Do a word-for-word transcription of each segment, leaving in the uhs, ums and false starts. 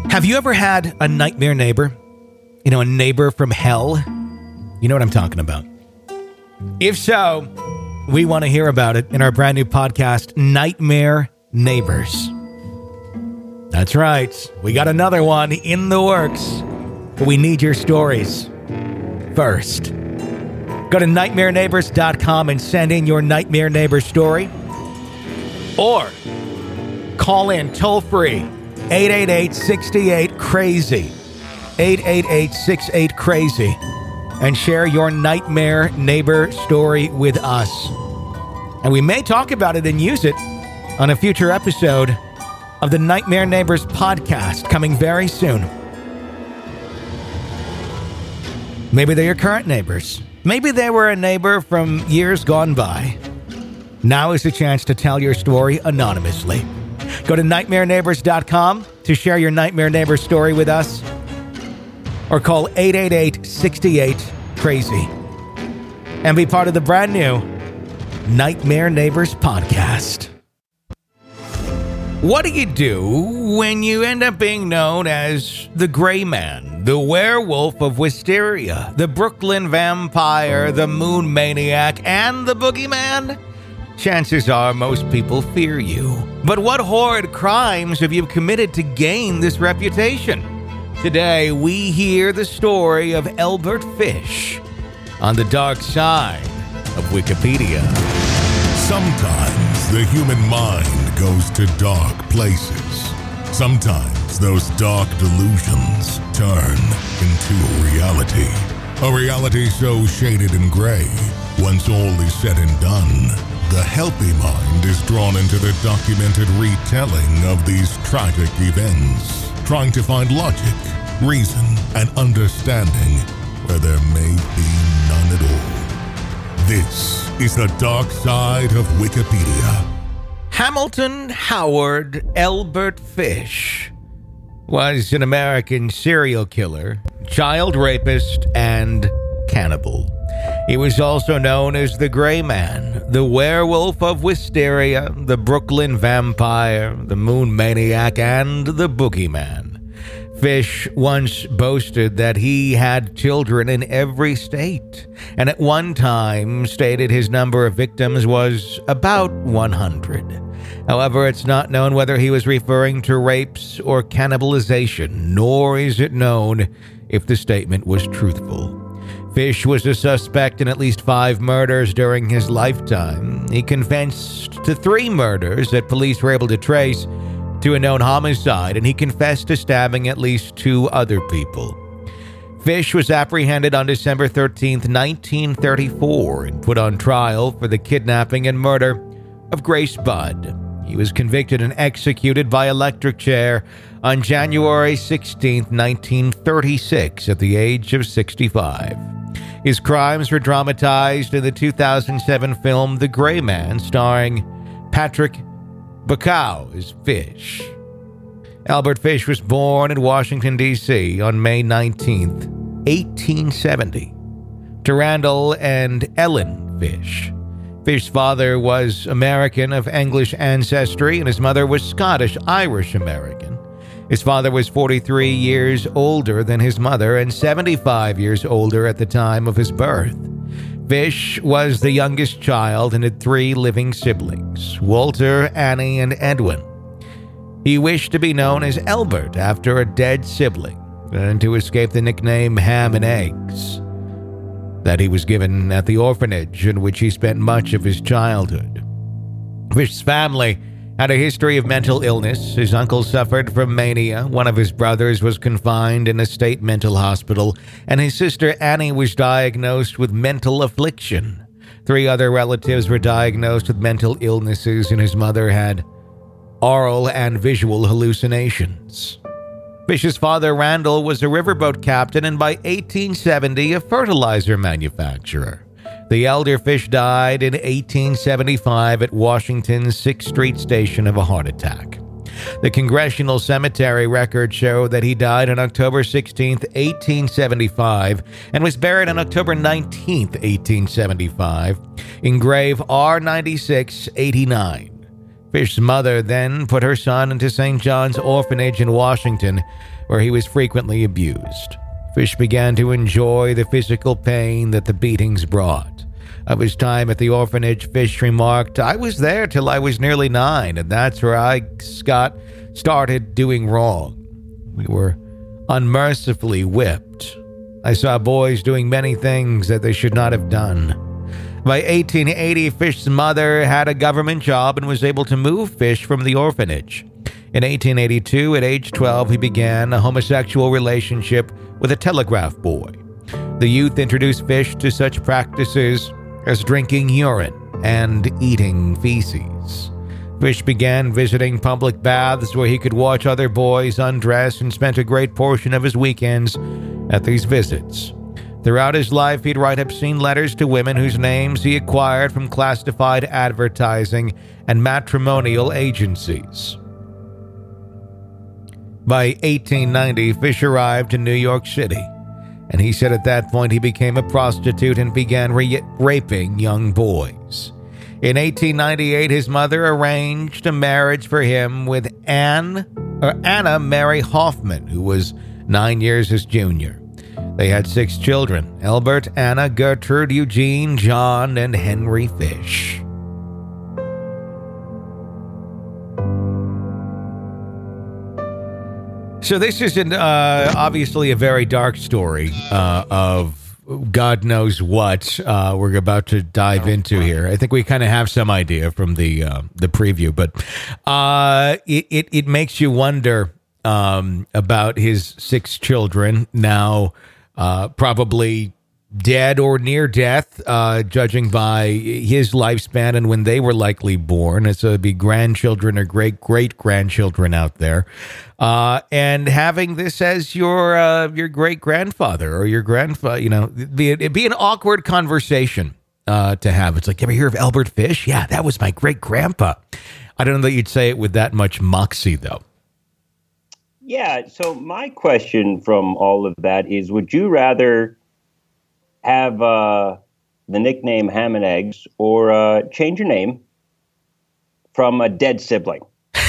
Have you ever had a nightmare neighbor? You know, a neighbor from hell? You know what I'm talking about. If so, we want to hear about it in our brand new podcast, Nightmare Neighbors. That's right. We got another one in the works, but we need your stories first. Go to nightmare neighbors dot com and send in your nightmare neighbor story. Or call in toll free, eight eight eight, six eight, crazy, eight eight eight, six eight, crazy, and share your nightmare neighbor story with us. And we may talk about it and use it on a future episode of the Nightmare Neighbors podcast, coming very soon. Maybe they're your current neighbors. Maybe they were a neighbor from years gone by. Now is the chance to tell your story anonymously. Go to nightmare neighbors dot com to share your nightmare neighbor story with us, or call eight eight eight, six eight, crazy and be part of the brand new Nightmare Neighbors podcast. What do you do when you end up being known as the Gray Man, the Werewolf of Wisteria, the Brooklyn Vampire, the Moon Maniac, and the Boogeyman? Chances are most people fear you. But what horrid crimes have you committed to gain this reputation? Today, we hear the story of Elbert Fish on the dark side of Wikipedia. Sometimes the human mind goes to dark places. Sometimes those dark delusions turn into a reality. A reality so shaded in gray, once all is said and done, the healthy mind is drawn into the documented retelling of these tragic events, trying to find logic, reason, and understanding where there may be none at all. This is the dark side of Wikipedia. Hamilton Howard Elbert Fish was an American serial killer, child rapist, and cannibal. He was also known as the Gray Man, the Werewolf of Wisteria, the Brooklyn Vampire, the Moon Maniac, and the Boogeyman. Fish once boasted that he had children in every state, and at one time stated his number of victims was about one hundred. However, it's not known whether he was referring to rapes or cannibalization, nor is it known if the statement was truthful. Fish was a suspect in at least five murders during his lifetime. He confessed to three murders that police were able to trace to a known homicide, and he confessed to stabbing at least two other people. Fish was apprehended on December thirteenth, nineteen thirty-four, and put on trial for the kidnapping and murder of Grace Budd. He was convicted and executed by electric chair on January sixteenth, nineteen thirty-six, at the age of sixty-five. His crimes were dramatized in the two thousand seven film The Gray Man, starring Patrick Bacow as Fish. Elbert Fish was born in Washington, D C on May nineteenth, eighteen seventy, to Randall and Ellen Fish. Fish's father was American of English ancestry, and his mother was Scottish-Irish American. His father was forty-three years older than his mother and seventy-five years older at the time of his birth. Fish was the youngest child and had three living siblings, Walter, Annie, and Edwin. He wished to be known as Elbert after a dead sibling, and to escape the nickname Ham and Eggs that he was given at the orphanage in which he spent much of his childhood. Fish's family had a history of mental illness. His uncle suffered from mania, one of his brothers was confined in a state mental hospital, and his sister Annie was diagnosed with mental affliction. Three other relatives were diagnosed with mental illnesses, and his mother had oral and visual hallucinations. Fish's father, Randall, was a riverboat captain and by eighteen seventy a fertilizer manufacturer. The elder Fish died in eighteen seventy-five at Washington's sixth Street station of a heart attack. The Congressional Cemetery records show that he died on October sixteenth, eighteen seventy-five, and was buried on October nineteenth, eighteen seventy-five, in grave R ninety-six eighty-nine. Fish's mother then put her son into Saint John's Orphanage in Washington, where he was frequently abused. Fish began to enjoy the physical pain that the beatings brought. Of his time at the orphanage, Fish remarked, "I was there till I was nearly nine, and that's where I, Scott, started doing wrong. We were unmercifully whipped. I saw boys doing many things that they should not have done." By eighteen eighty, Fish's mother had a government job and was able to move Fish from the orphanage. In eighteen eighty-two, at age twelve, he began a homosexual relationship with a telegraph boy. The youth introduced Fish to such practices as drinking urine and eating feces. Fish began visiting public baths where he could watch other boys undress and spent a great portion of his weekends at these visits. Throughout his life, he'd write obscene letters to women whose names he acquired from classified advertising and matrimonial agencies. By eighteen ninety, Fish arrived in New York City, and he said at that point he became a prostitute and began re- raping young boys. In eighteen ninety-eight, his mother arranged a marriage for him with Anne, or Anna Mary Hoffman, who was nine years his junior. They had six children: Albert, Anna, Gertrude, Eugene, John, and Henry Fish. So this is an, uh, obviously a very dark story uh, of God knows what uh, we're about to dive into here. I think we kind of have some idea from the uh, the preview, but uh, it, it it makes you wonder um, about his six children now, uh, probably dead or near death, uh, judging by his lifespan and when they were likely born. So it'd be grandchildren or great great grandchildren out there, uh, and having this as your uh, your great grandfather or your grandfather, you know, it'd be, it'd be an awkward conversation uh, to have. It's like, you ever hear of Albert Fish? Yeah, that was my great grandpa. I don't know that you'd say it with that much moxie, though. Yeah. So my question from all of that is: would you rather have uh, the nickname Ham and Eggs, or uh, change your name from a dead sibling?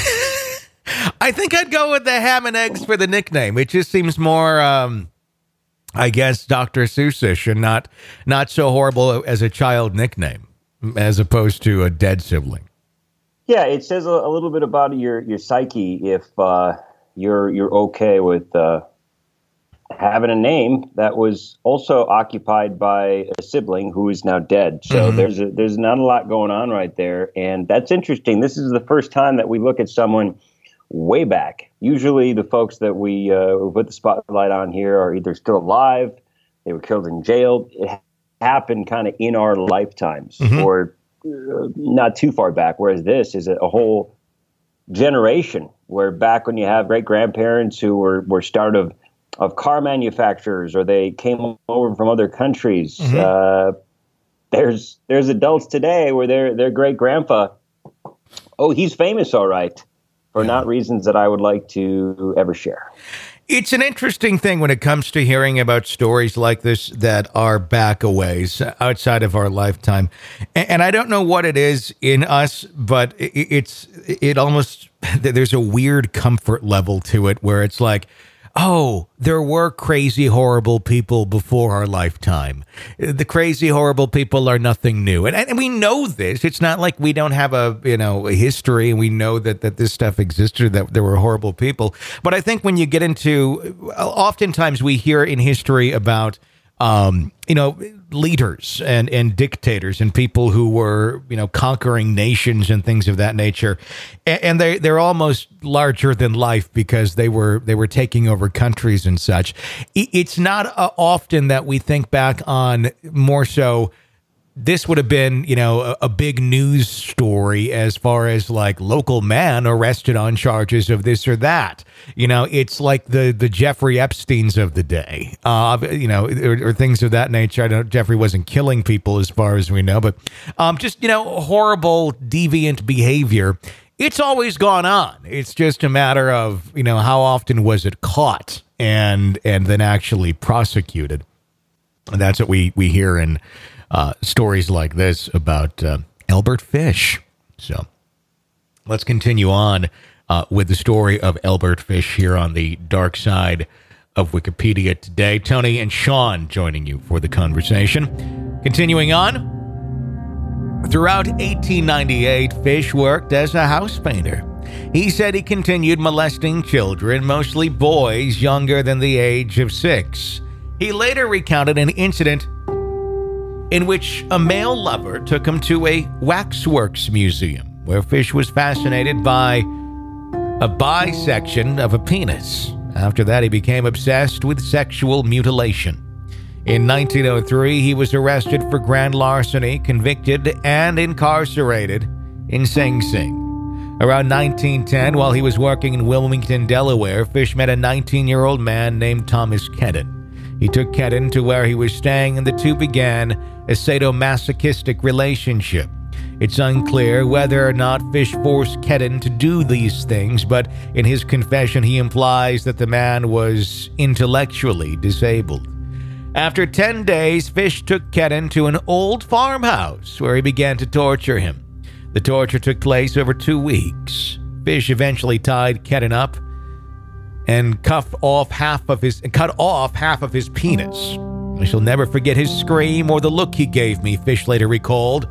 I think I'd go with the Ham and Eggs for the nickname. It just seems more, um, I guess, Doctor Seussish and not not so horrible as a child nickname, as opposed to a dead sibling. Yeah, it says a, a little bit about your your psyche if uh, you're you're okay with Uh, having a name that was also occupied by a sibling who is now dead. So mm-hmm. there's a, there's not a lot going on right there. And that's interesting. This is the first time that we look at someone way back. Usually the folks that we uh, put the spotlight on here are either still alive, they were killed in jail. It happened kind of in our lifetimes mm-hmm. or uh, not too far back. Whereas this is a, a whole generation where back when you have great grandparents who were, were start of of car manufacturers, or they came over from other countries. Mm-hmm. Uh, there's there's adults today where their their great grandpa, oh, he's famous, all right, for yeah. not reasons that I would like to ever share. It's an interesting thing when it comes to hearing about stories like this that are back a ways, outside of our lifetime. And, and I don't know what it is in us, but it, it's it almost, there's a weird comfort level to it where it's like, oh, there were crazy, horrible people before our lifetime. The crazy, horrible people are nothing new. And, and we know this. It's not like we don't have a, you know, a history and we know that, that this stuff existed, that there were horrible people. But I think when you get into, oftentimes we hear in history about, um, you know, leaders and, and dictators and people who were, you know, conquering nations and things of that nature. And, and they, they're almost larger than life because they were, they were taking over countries and such. It's not uh, often that we think back on more so, this would have been, you know, a, a big news story as far as like local man arrested on charges of this or that. You know, it's like the the Jeffrey Epsteins of the day, uh, you know, or, or things of that nature. I don't, Jeffrey wasn't killing people as far as we know, but um, just, you know, horrible, deviant behavior. It's always gone on. It's just a matter of, you know, how often was it caught and and then actually prosecuted. And that's what we, we hear in Uh, stories like this about uh, Albert Fish. So Let's continue on uh, with the story of Elbert Fish here on the dark side of Wikipedia today. Tony and Sean joining you for the conversation. Continuing on, throughout eighteen ninety-eight, Fish worked as a house painter. He said he continued molesting children, mostly boys younger than the age of six. He later recounted an incident in which a male lover took him to a waxworks museum, where Fish was fascinated by a bisection of a penis. After that, he became obsessed with sexual mutilation. In nineteen oh three, he was arrested for grand larceny, convicted, and incarcerated in Sing Sing. Around nineteen ten, while he was working in Wilmington, Delaware, Fish met a nineteen-year-old man named Thomas Kedden. He took Kedden to where he was staying, and the two began a sadomasochistic relationship. It's unclear whether or not Fish forced Kedden to do these things, but in his confession, he implies that the man was intellectually disabled. After ten days, Fish took Kedden to an old farmhouse where he began to torture him. The torture took place over two weeks. Fish eventually tied Kedden up and cuffed off half of his cut off half of his penis. I shall never forget his scream or the look he gave me, Fish later recalled.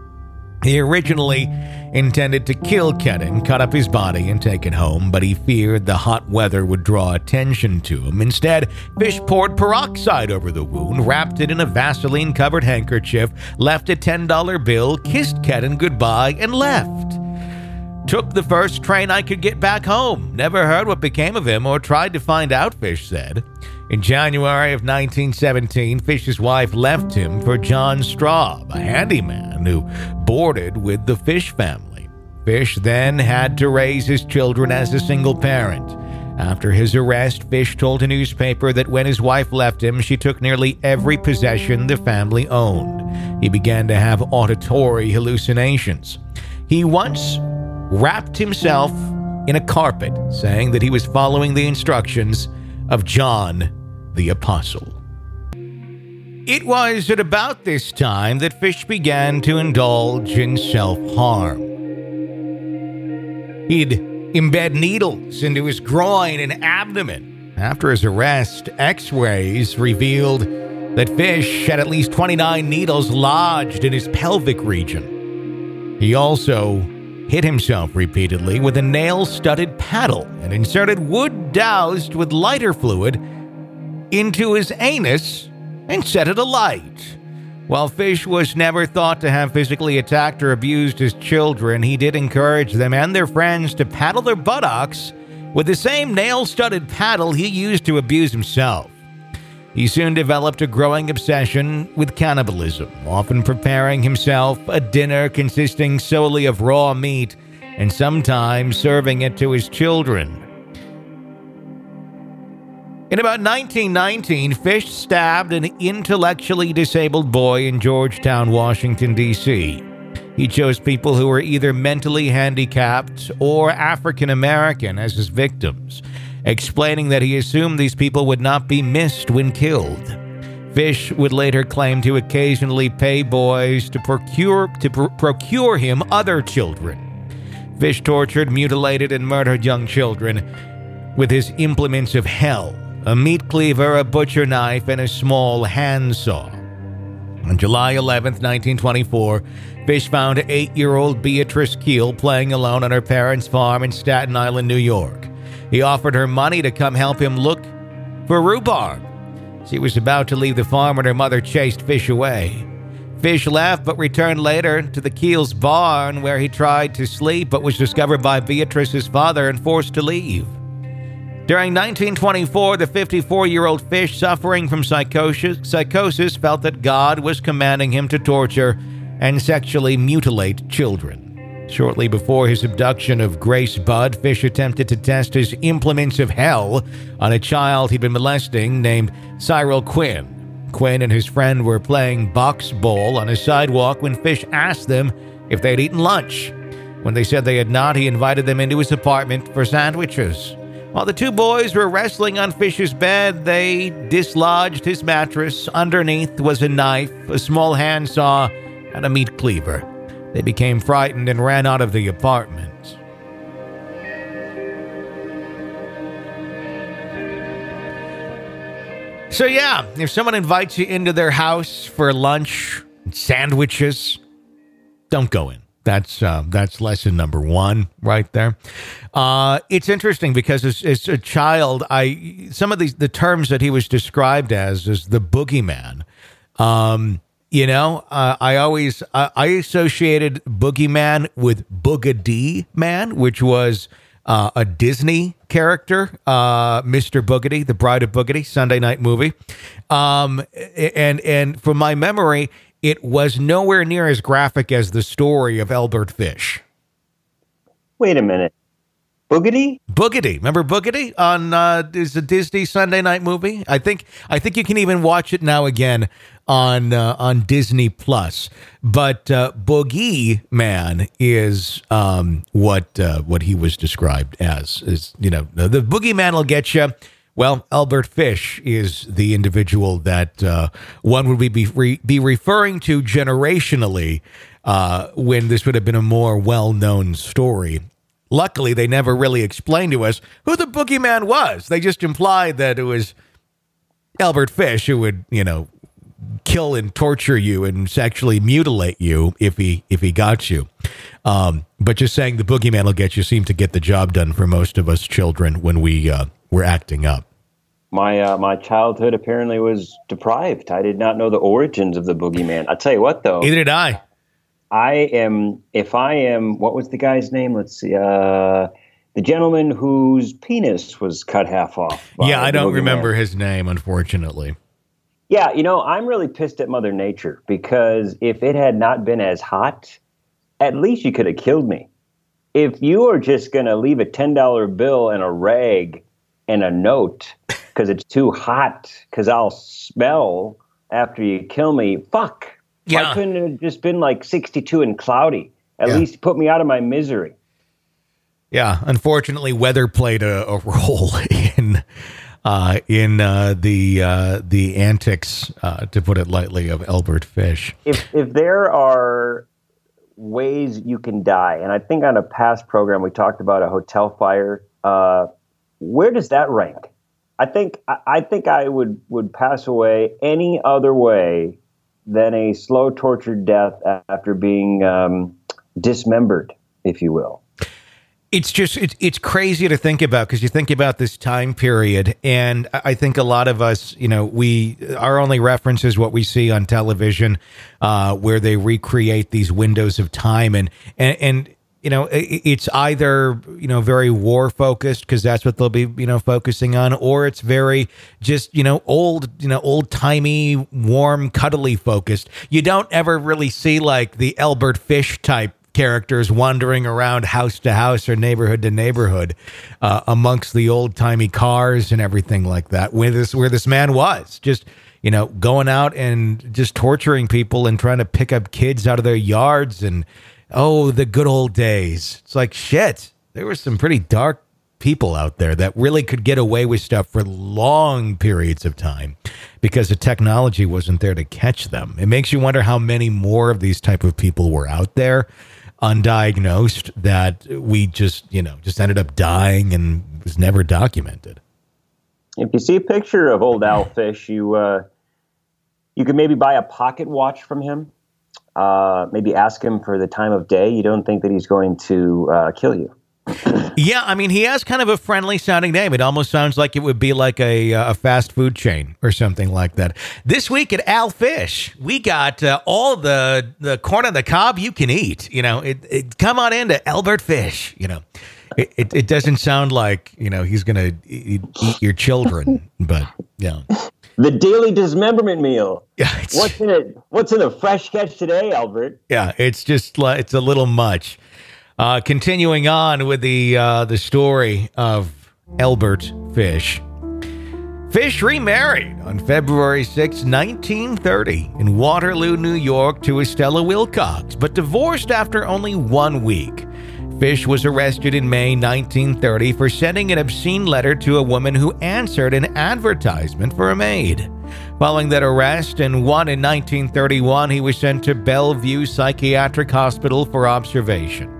He originally intended to kill Kedden, cut up his body, and take it home, but he feared the hot weather would draw attention to him. Instead, Fish poured peroxide over the wound, wrapped it in a Vaseline-covered handkerchief, left a ten dollar bill, kissed Kedden goodbye, and left. Took the first train I could get back home. Never heard what became of him or tried to find out, Fish said. In January of nineteen seventeen, Fish's wife left him for John Straub, a handyman who boarded with the Fish family. Fish then had to raise his children as a single parent. After his arrest, Fish told a newspaper that when his wife left him, she took nearly every possession the family owned. He began to have auditory hallucinations. He once wrapped himself in a carpet, saying that he was following the instructions of John the Apostle. It was at about this time that Fish began to indulge in self-harm. He'd embed needles into his groin and abdomen. After his arrest, X-rays revealed that Fish had at least twenty-nine needles lodged in his pelvic region. He also hit himself repeatedly with a nail-studded paddle and inserted wood doused with lighter fluid into his anus and set it alight. While Fish was never thought to have physically attacked or abused his children, he did encourage them and their friends to paddle their buttocks with the same nail-studded paddle he used to abuse himself. He soon developed a growing obsession with cannibalism, often preparing himself a dinner consisting solely of raw meat and sometimes serving it to his children. In about nineteen nineteen, Fish stabbed an intellectually disabled boy in Georgetown, Washington, D C He chose people who were either mentally handicapped or African American as his victims, explaining that he assumed these people would not be missed when killed. Fish would later claim to occasionally pay boys to procure to pr- procure him other children. Fish tortured, mutilated, and murdered young children with his implements of hell: a meat cleaver, a butcher knife, and a small handsaw. On July eleventh, nineteen twenty-four, Fish found eight-year-old Beatrice Keel playing alone on her parents' farm in Staten Island, New York. He offered her money to come help him look for rhubarb. She was about to leave the farm when her mother chased Fish away. Fish left but returned later to the Keel's barn, where he tried to sleep but was discovered by Beatrice's father and forced to leave. During nineteen twenty-four, the fifty-four-year-old Fish, suffering from psychosis, psychosis, felt that God was commanding him to torture and sexually mutilate children. Shortly before his abduction of Grace Budd, Fish attempted to test his implements of hell on a child he'd been molesting named Cyril Quinn. Quinn and his friend were playing box ball on a sidewalk when Fish asked them if they'd eaten lunch. When they said they had not, he invited them into his apartment for sandwiches. While the two boys were wrestling on Fish's bed, they dislodged his mattress. Underneath was a knife, a small handsaw, and a meat cleaver. They became frightened and ran out of the apartment. So yeah, if someone invites you into their house for lunch, sandwiches, don't go in. That's uh, that's lesson number one right there. Uh, it's interesting because as, as a child, I some of these the terms that he was described as is the boogeyman. Um, you know, uh, I always uh, I associated boogeyman with Boogedy Man, which was uh, a Disney character, uh, Mister Boogedy, the Bride of Boogedy, Sunday night movie. Um, and and from my memory, it was nowhere near as graphic as the story of Albert Fish. Wait a minute. Boogedy? Boogedy. Remember Boogedy on uh, is a Disney Sunday night movie? I think I think you can even watch it now again on uh, on Disney Plus. But uh, Boogie Man is um, what uh, what he was described as. Is you know the, the Boogeyman will get you. Well, Albert Fish is the individual that uh, one would be re- be referring to generationally uh, when this would have been a more well-known story. Luckily, they never really explained to us who the boogeyman was. They just implied that it was Albert Fish who would, you know, kill and torture you and sexually mutilate you if he if he got you. Um, but just saying the boogeyman will get you seemed to get the job done for most of us children when we uh, were acting up. My uh, my childhood apparently was deprived. I did not know the origins of the boogeyman. I'll tell you what, though. Neither did I. I am, if I am, what was the guy's name? Let's see. Uh, the gentleman whose penis was cut half off. Yeah, I don't remember his name, unfortunately. Yeah, you know, I'm really pissed at Mother Nature because if it had not been as hot, at least you could have killed me. If you are just going to leave a ten dollar bill and a rag and a note because it's too hot, because I'll smell after you kill me, fuck. Yeah. Why couldn't it have just been like sixty-two and cloudy? At yeah. least put me out of my misery. Yeah, unfortunately, weather played a, a role in uh, in uh, the uh, the antics, uh, to put it lightly, of Albert Fish. If if there are ways you can die, and I think on a past program we talked about a hotel fire, uh, where does that rank? I think I, I think I would would pass away any other way than a slow tortured death after being um, dismembered, if you will. It's just, it's, it's crazy to think about because you think about this time period. And I think a lot of us, you know, we, our only reference is what we see on television, uh, where they recreate these windows of time. And, and, and, you know, it's either, you know, very war focused because that's what they'll be, you know, focusing on, or it's very just, you know, old, you know, old timey, warm, cuddly focused. You don't ever really see like the Albert Fish type characters wandering around house to house or neighborhood to neighborhood uh, amongst the old timey cars and everything like that. Where this, where this man was just, you know, going out and just torturing people and trying to pick up kids out of their yards and, oh, the good old days. It's like, shit, there were some pretty dark people out there that really could get away with stuff for long periods of time because the technology wasn't there to catch them. It makes you wonder how many more of these type of people were out there undiagnosed that we just, you know, just ended up dying and was never documented. If you see a picture of old Al Fish, you, uh, you could maybe buy a pocket watch from him. Uh, maybe ask him for the time of day. You don't think that he's going to uh, kill you. Yeah, I mean, he has kind of a friendly sounding name. It almost sounds like it would be like a, a fast food chain or something like that. This week at Al Fish, we got uh, all the, the corn on the cob you can eat. You know, it, it come on into Albert Fish. You know, it, it, it doesn't sound like, you know, he's going to eat, eat your children, but yeah. The daily dismemberment meal. Yeah, what's in it? What's in a fresh sketch today, Albert? Yeah, it's just it's a little much. Uh, continuing on with the uh, the story of Albert Fish. Fish remarried on February sixth, nineteen thirty, in Waterloo, New York, to Estella Wilcox, but divorced after only one week. Fish was arrested in May nineteen thirty for sending an obscene letter to a woman who answered an advertisement for a maid. Following that arrest and one in nineteen thirty-one, he was sent to Bellevue Psychiatric Hospital for observation.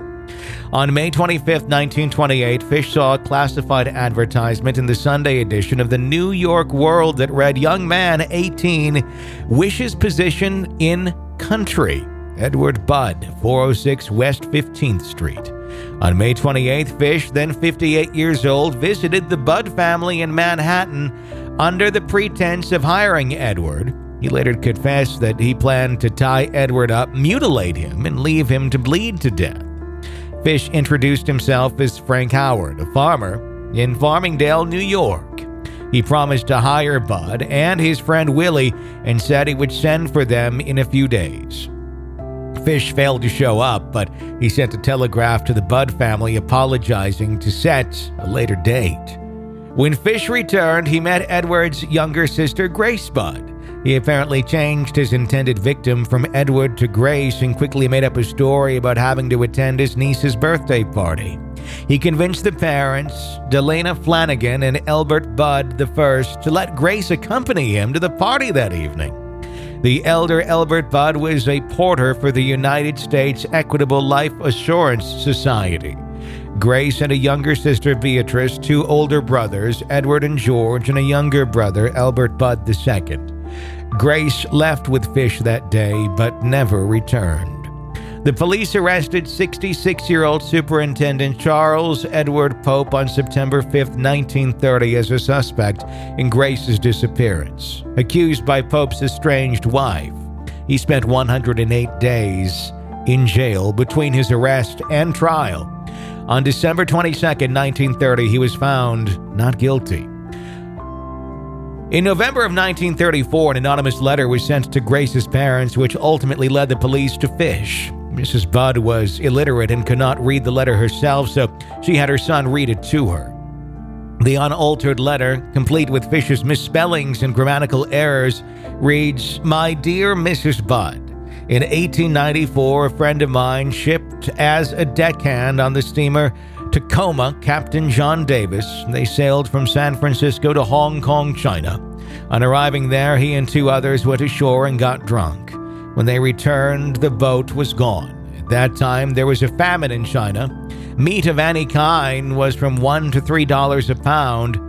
On May twenty-fifth, nineteen twenty-eight, Fish saw a classified advertisement in the Sunday edition of the New York World that read, "Young man, eighteen, wishes position in country. Edward Budd, four oh six West fifteenth Street." On May twenty-eighth, Fish, then fifty-eight years old, visited the Budd family in Manhattan under the pretense of hiring Edward. He later confessed that he planned to tie Edward up, mutilate him, and leave him to bleed to death. Fish introduced himself as Frank Howard, a farmer in Farmingdale, New York. He promised to hire Budd and his friend Willie and said he would send for them in a few days. Fish failed to show up, but he sent a telegraph to the Budd family apologizing to set a later date. When Fish returned, he met Edward's younger sister, Grace Budd. He apparently changed his intended victim from Edward to Grace and quickly made up a story about having to attend his niece's birthday party. He convinced the parents, Delana Flanagan and Elbert Budd the First, to let Grace accompany him to the party that evening. The elder Elbert Budd was a porter for the United States Equitable Life Assurance Society. Grace and a younger sister, Beatrice, two older brothers, Edward and George, and a younger brother, Elbert Budd the Second. Grace left with Fish that day, but never returned. The police arrested sixty-six-year-old Superintendent Charles Edward Pope on September fifth, nineteen thirty, as a suspect in Grace's disappearance, accused by Pope's estranged wife. He spent one hundred eight days in jail between his arrest and trial. On December twenty-second, nineteen thirty, he was found not guilty. In November of nineteen thirty-four, an anonymous letter was sent to Grace's parents, which ultimately led the police to Fish. Missus Budd was illiterate and could not read the letter herself, so she had her son read it to her. The unaltered letter, complete with Fish's misspellings and grammatical errors, reads, "My dear Missus Budd, in eighteen ninety-four, a friend of mine shipped as a deckhand on the steamer Tacoma, Captain John Davis. They sailed from San Francisco to Hong Kong, China. On arriving there, he and two others went ashore and got drunk. When they returned, the boat was gone. At that time, there was a famine in China. Meat of any kind was from one to three dollars a pound.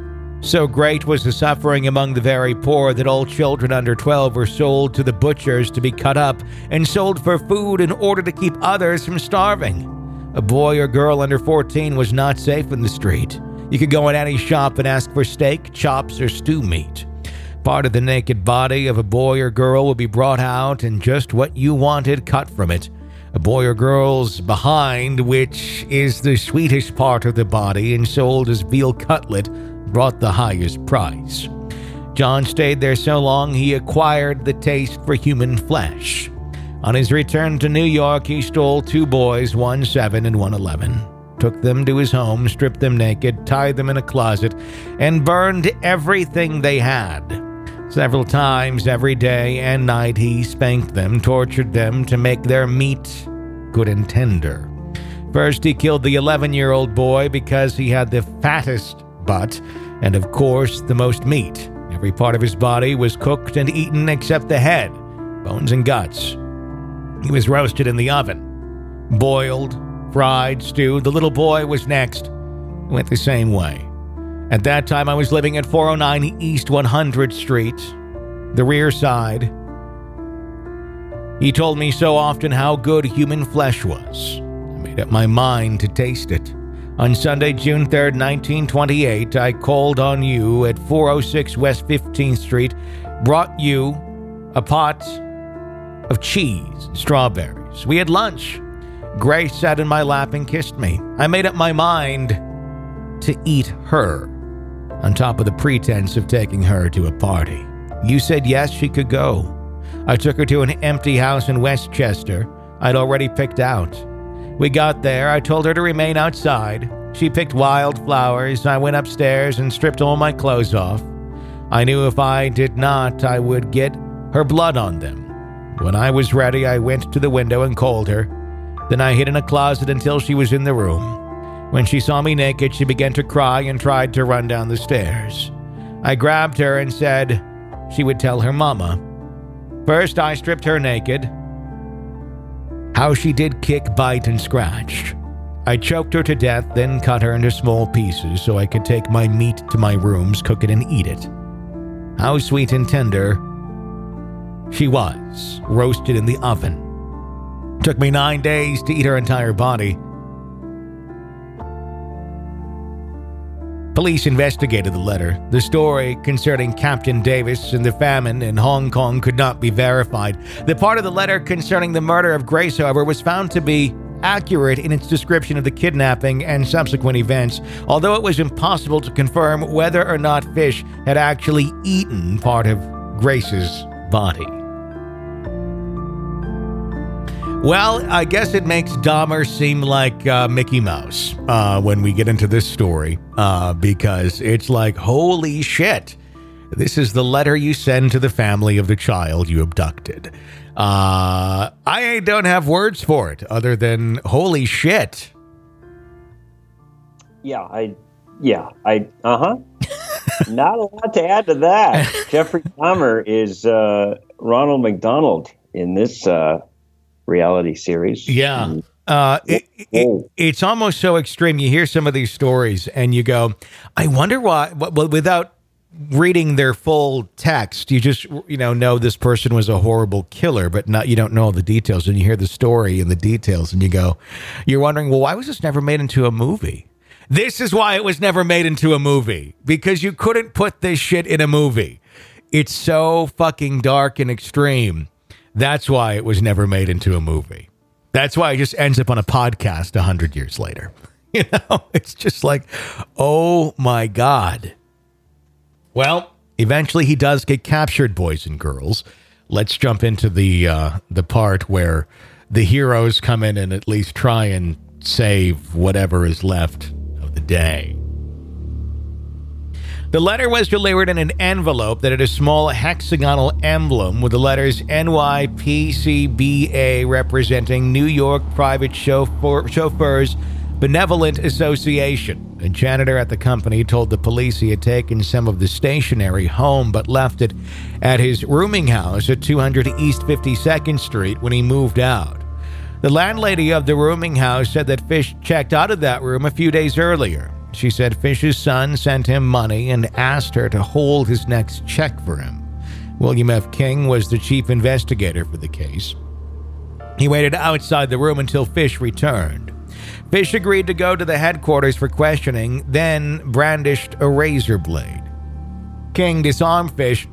So great was the suffering among the very poor that all children under twelve were sold to the butchers to be cut up and sold for food in order to keep others from starving. A boy or girl under fourteen was not safe in the street. You could go in any shop and ask for steak, chops, or stew meat. Part of the naked body of a boy or girl would be brought out and just what you wanted cut from it. A boy or girl's behind, which is the sweetest part of the body and sold as veal cutlet, brought the highest price. John stayed there so long he acquired the taste for human flesh. On his return to New York, he stole two boys, one seven and one eleven, took them to his home, stripped them naked, tied them in a closet, and burned everything they had. Several times every day and night he spanked them, tortured them to make their meat good and tender. First, he killed the eleven-year-old boy because he had the fattest butt and, of course, the most meat. Every part of his body was cooked and eaten except the head, bones and guts. He was roasted in the oven, boiled, fried, stewed. The little boy was next. He went the same way. At that time, I was living at four oh nine East one hundredth Street, the rear side. He told me so often how good human flesh was. I made up my mind to taste it. On Sunday, June third, nineteen twenty-eight, I called on you at four oh six West fifteenth Street, brought you a pot of cheese and strawberries. We had lunch. Grace sat in my lap and kissed me. I made up my mind to eat her, on top of the pretense of taking her to a party. You said yes, she could go. I took her to an empty house in Westchester I'd already picked out. We got there. I told her to remain outside. She picked wildflowers. I went upstairs and stripped all my clothes off. I knew if I did not, I would get her blood on them. When I was ready, I went to the window and called her. Then I hid in a closet until she was in the room. When she saw me naked, she began to cry and tried to run down the stairs. I grabbed her and said she would tell her mama. First, I stripped her naked. How she did kick, bite, and scratch. I choked her to death, then cut her into small pieces so I could take my meat to my rooms, cook it, and eat it. How sweet and tender she was, roasted in the oven. Took me nine days to eat her entire body. Police investigated the letter. The story concerning Captain Davis and the famine in Hong Kong could not be verified. The part of the letter concerning the murder of Grace, however, was found to be accurate in its description of the kidnapping and subsequent events, although it was impossible to confirm whether or not Fish had actually eaten part of Grace's body. Well, I guess it makes Dahmer seem like uh, Mickey Mouse uh, when we get into this story, uh, because it's like, holy shit, this is the letter you send to the family of the child you abducted. Uh, I don't have words for it other than holy shit. Yeah, I, yeah, I, uh-huh. Not a lot to add to that. Jeffrey Dahmer is uh, Ronald McDonald in this uh reality series. Yeah. Uh, it, it, it's almost so extreme. You hear some of these stories and you go, I wonder why, well, without reading their full text, you just, you know, know this person was a horrible killer, but not, you don't know all the details. And you hear the story and the details and you go, you're wondering, well, why was this never made into a movie? This is why it was never made into a movie, because you couldn't put this shit in a movie. It's so fucking dark and extreme. That's why it was never made into a movie. That's why it just ends up on a podcast a hundred years later. You know, it's just like, oh my God. Well, eventually he does get captured, boys and girls. Let's jump into the uh, the part where the heroes come in and at least try and save whatever is left of the day. The letter was delivered in an envelope that had a small hexagonal emblem with the letters N Y P C B A representing New York Private Chauffeur, Chauffeurs Benevolent Association. A janitor at the company told the police he had taken some of the stationery home but left it at his rooming house at two hundred East fifty-second Street when he moved out. The landlady of the rooming house said that Fish checked out of that room a few days earlier. She said Fish's son sent him money and asked her to hold his next check for him. William F. King was the chief investigator for the case. He waited outside the room until Fish returned. Fish agreed to go to the headquarters for questioning, then brandished a razor blade. King disarmed Fish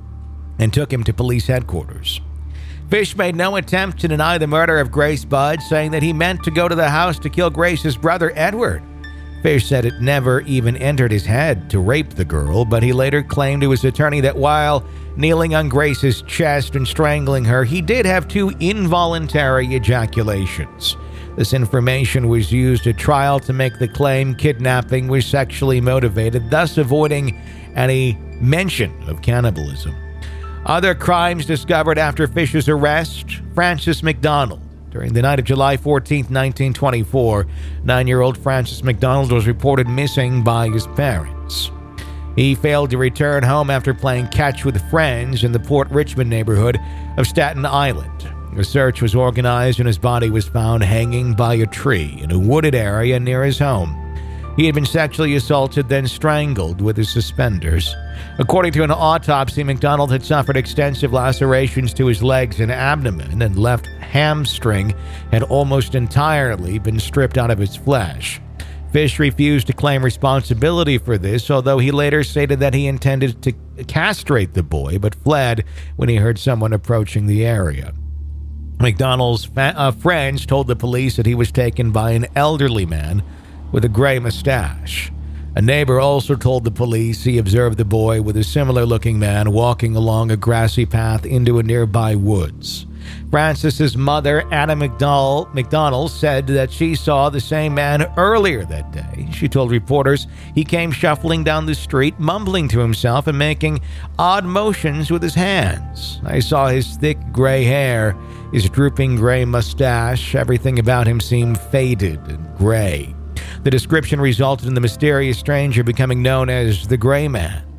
and took him to police headquarters. Fish made no attempt to deny the murder of Grace Budd, saying that he meant to go to the house to kill Grace's brother, Edward. Fish said it never even entered his head to rape the girl, but he later claimed to his attorney that while kneeling on Grace's chest and strangling her, he did have two involuntary ejaculations. This information was used at trial to make the claim kidnapping was sexually motivated, thus avoiding any mention of cannibalism. Other crimes discovered after Fish's arrest: Francis McDonald. During the night of July fourteenth, nineteen twenty-four, nine-year-old Francis McDonald was reported missing by his parents. He failed to return home after playing catch with friends in the Port Richmond neighborhood of Staten Island. A search was organized and his body was found hanging by a tree in a wooded area near his home. He had been sexually assaulted, then strangled with his suspenders. According to an autopsy, McDonald had suffered extensive lacerations to his legs and abdomen, and left hamstring had almost entirely been stripped out of his flesh. Fish refused to claim responsibility for this, although he later stated that he intended to castrate the boy, but fled when he heard someone approaching the area. McDonald's fa- uh, friends told the police that he was taken by an elderly man with a gray mustache. A neighbor also told the police he observed the boy with a similar-looking man walking along a grassy path into a nearby woods. Francis's mother, Anna McDonald, McDonald, said that she saw the same man earlier that day. She told reporters he came shuffling down the street, mumbling to himself and making odd motions with his hands. I saw his thick gray hair, his drooping gray mustache. Everything about him seemed faded and gray. The description resulted in the mysterious stranger becoming known as the Gray Man.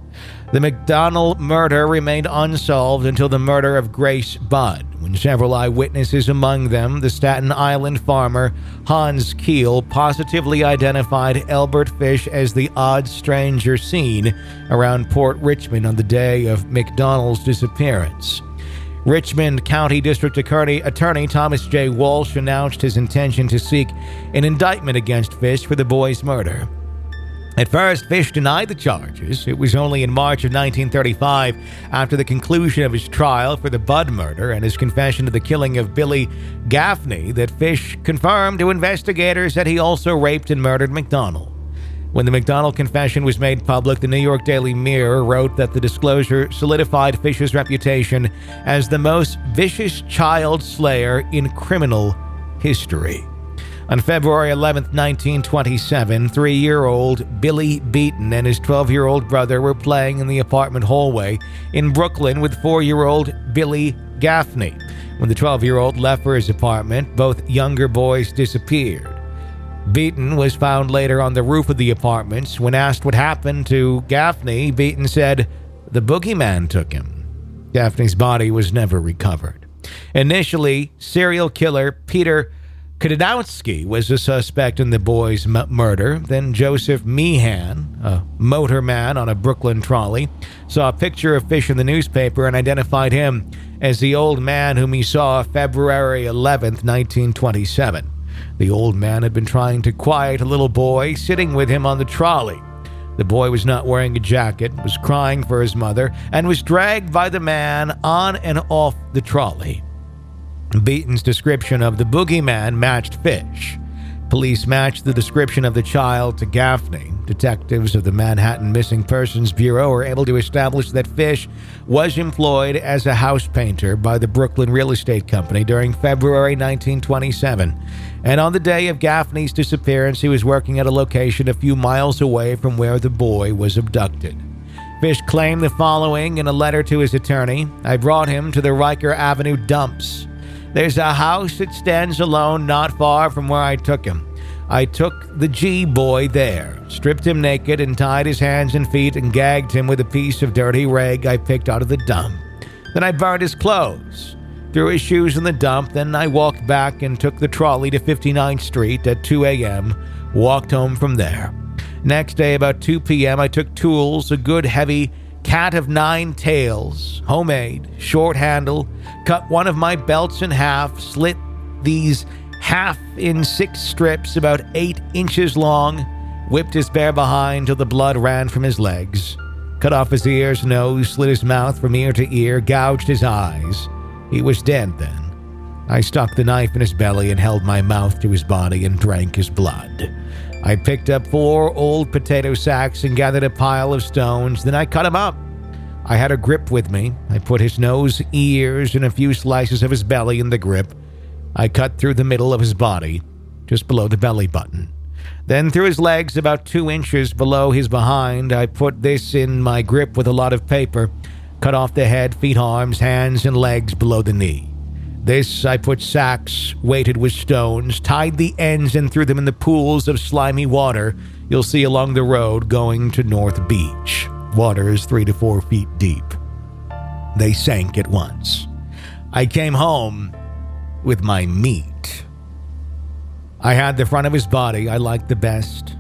The McDonald murder remained unsolved until the murder of Grace Budd, when several eyewitnesses, among them the Staten Island farmer Hans Keel, positively identified Elbert Fish as the odd stranger seen around Port Richmond on the day of McDonald's disappearance. Richmond County District Attorney, Attorney Thomas J. Walsh announced his intention to seek an indictment against Fish for the boy's murder. At first, Fish denied the charges. It was only in March of nineteen thirty-five, after the conclusion of his trial for the Budd murder and his confession to the killing of Billy Gaffney, that Fish confirmed to investigators that he also raped and murdered McDonald. When the McDonald confession was made public, the New York Daily Mirror wrote that the disclosure solidified Fish's reputation as the most vicious child slayer in criminal history. On February eleventh, nineteen twenty-seven, three-year-old Billy Beaton and his twelve-year-old brother were playing in the apartment hallway in Brooklyn with four-year-old Billy Gaffney. When the twelve-year-old left for his apartment, both younger boys disappeared. Beaton was found later on the roof of the apartments. When asked what happened to Gaffney, Beaton said, "The boogeyman took him." Gaffney's body was never recovered. Initially, serial killer Peter Kudowski was the suspect in the boy's m- murder. Then Joseph Meehan, a motorman on a Brooklyn trolley, saw a picture of Fish in the newspaper and identified him as the old man whom he saw February eleventh, nineteen twenty-seven. The old man had been trying to quiet a little boy sitting with him on the trolley. The boy was not wearing a jacket, was crying for his mother, and was dragged by the man on and off the trolley. Beaton's description of the boogeyman matched Fish. Police matched the description of the child to Gaffney. Detectives of the Manhattan Missing Persons Bureau were able to establish that Fish was employed as a house painter by the Brooklyn Real Estate Company during February nineteen twenty-seven. And on the day of Gaffney's disappearance, he was working at a location a few miles away from where the boy was abducted. Fish claimed the following in a letter to his attorney: "I brought him to the Riker Avenue dumps. There's a house that stands alone not far from where I took him. I took the G-boy there, stripped him naked and tied his hands and feet and gagged him with a piece of dirty rag I picked out of the dump. Then I burned his clothes, threw his shoes in the dump. Then I walked back and took the trolley to fifty-ninth Street at two a.m., walked home from there. Next day, about two p.m., I took tools, a good heavy cat of nine tails, homemade, short handle, cut one of my belts in half, slit these half in six strips about eight inches long, whipped his bare behind till the blood ran from his legs, cut off his ears, nose, slit his mouth from ear to ear, gouged his eyes. He was dead then. I stuck the knife in his belly and held my mouth to his body and drank his blood. I picked up four old potato sacks and gathered a pile of stones. Then I cut him up. I had a grip with me. I put his nose, ears, and a few slices of his belly in the grip. I cut through the middle of his body, just below the belly button. Then through his legs, about two inches below his behind, I put this in my grip with a lot of paper, cut off the head, feet, arms, hands, and legs below the knee. This I put sacks weighted with stones, tied the ends and threw them in the pools of slimy water you'll see along the road going to North Beach. Water is three to four feet deep. They sank at once. I came home with my meat. I had the front of his body I liked the best.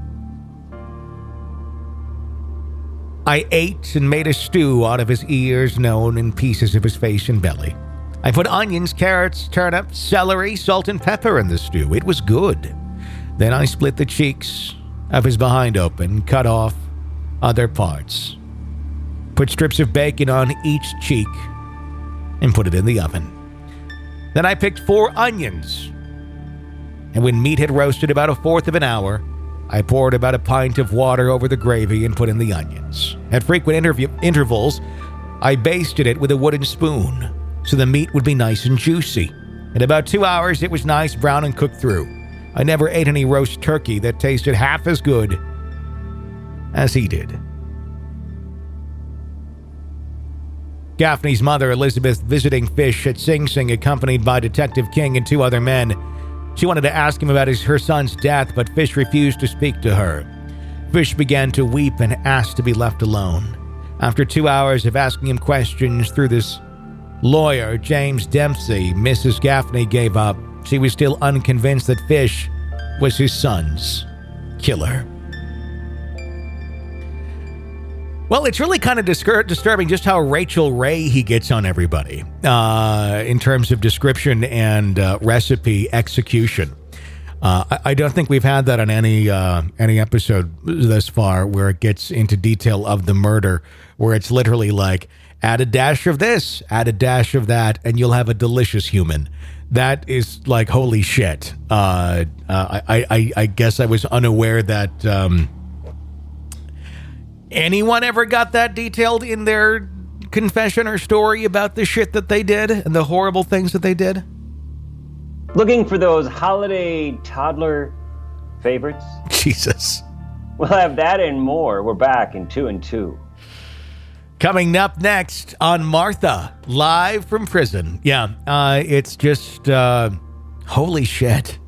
I ate and made a stew out of his ears, nose, and pieces of his face and belly. I put onions, carrots, turnips, celery, salt, and pepper in the stew. It was good. Then I split the cheeks of his behind open, cut off other parts, put strips of bacon on each cheek, and put it in the oven. Then I picked four onions, and when meat had roasted about a fourth of an hour, I poured about a pint of water over the gravy and put in the onions. At frequent interv- intervals, I basted it with a wooden spoon so the meat would be nice and juicy. In about two hours, it was nice, brown, and cooked through. I never ate any roast turkey that tasted half as good as he did. Gaffney's mother, Elizabeth, visiting Fish at Sing Sing, accompanied by Detective King and two other men. She wanted to ask him about his, her son's death, but Fish refused to speak to her. Fish began to weep and asked to be left alone. After two hours of asking him questions through this lawyer, James Dempsey, Missus Gaffney gave up. She was still unconvinced that Fish was his son's killer. Well, it's really kind of discur- disturbing just how Rachel Ray he gets on everybody uh, in terms of description and uh, recipe execution. Uh, I, I don't think we've had that on any uh, any episode thus far where it gets into detail of the murder, where it's literally like, add a dash of this, add a dash of that, and you'll have a delicious human. That is like, holy shit. Uh, uh, I, I, I guess I was unaware that um, anyone ever got that detailed in their confession or story about the shit that they did and the horrible things that they did. Looking for those holiday toddler favorites? Jesus. We'll have that and more. We're back in two and two. Coming up next on Martha, live from prison. Yeah, uh, it's just, uh, holy shit.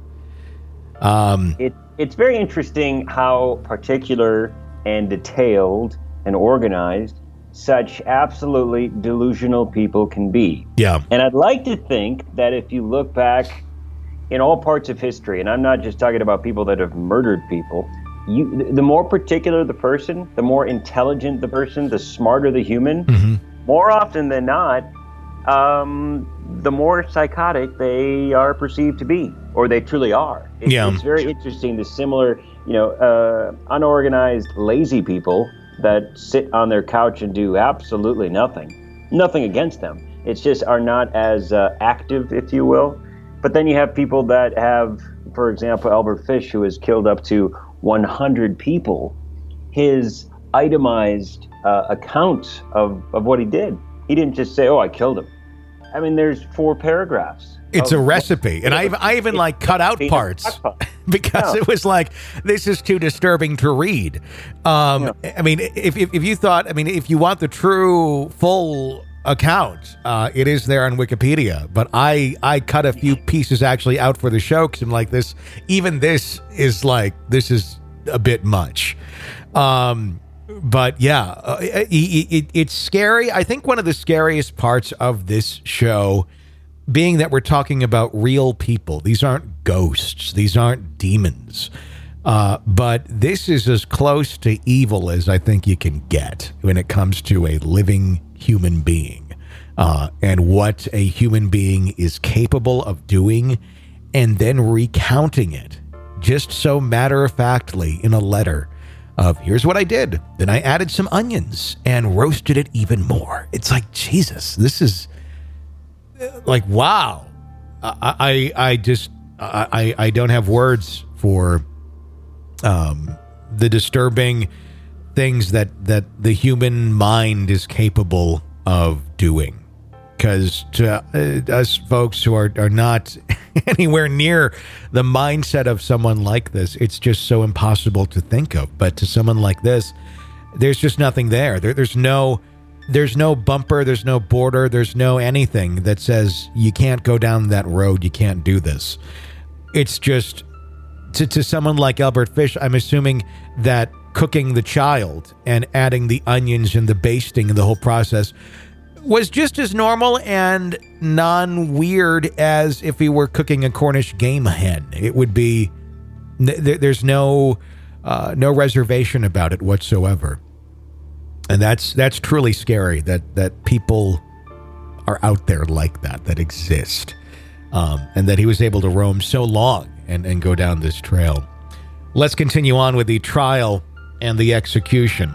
Um, it, it's very interesting how particular and detailed and organized such absolutely delusional people can be. Yeah. And I'd like to think that if you look back in all parts of history, and I'm not just talking about people that have murdered people, You, the more particular the person, the more intelligent the person, the smarter the human, mm-hmm. more often than not, um, the more psychotic they are perceived to be, or they truly are. It, yeah. It's very interesting, the similar, you know, uh, unorganized, lazy people that sit on their couch and do absolutely nothing. Nothing against them. It's just are not as uh, active, if you will. But then you have people that have, for example, Albert Fish, who has killed up to one hundred people. His itemized uh, account of, of what he did. He didn't just say, oh, I killed him. I mean, there's four paragraphs. It's a recipe. And I, I even like cut out parts because it was like, this is too disturbing to read. Um, yeah. I mean, if, if if you thought, I mean, if you want the true full account, uh, it is there on Wikipedia. But I, I cut a few pieces actually out for the show because I'm like, this, even this is like, this is a bit much. Um, but yeah, uh, it, it, it's scary. I think one of the scariest parts of this show being that we're talking about real people. These aren't ghosts. These aren't demons. Uh, but this is as close to evil as I think you can get when it comes to a living human being uh, and what a human being is capable of doing and then recounting it just so matter-of-factly in a letter of, here's what I did. Then I added some onions and roasted it even more. It's like, Jesus, this is... Like, wow, I, I, I just, I, I don't have words for um, the disturbing things that, that the human mind is capable of doing. Because to uh, us folks who are, are not anywhere near the mindset of someone like this, it's just so impossible to think of. But to someone like this, there's just nothing there. there there's no... There's no bumper, there's no border, there's no anything that says you can't go down that road, you can't do this. It's just, to, to someone like Albert Fish, I'm assuming that cooking the child and adding the onions and the basting and the whole process was just as normal and non-weird as if he were cooking a Cornish game hen. It would be, there's no, uh, no reservation about it whatsoever. And that's that's truly scary that, that people are out there like that, that exist. Um, and that he was able to roam so long and, and go down this trail. Let's continue on with the trial and the execution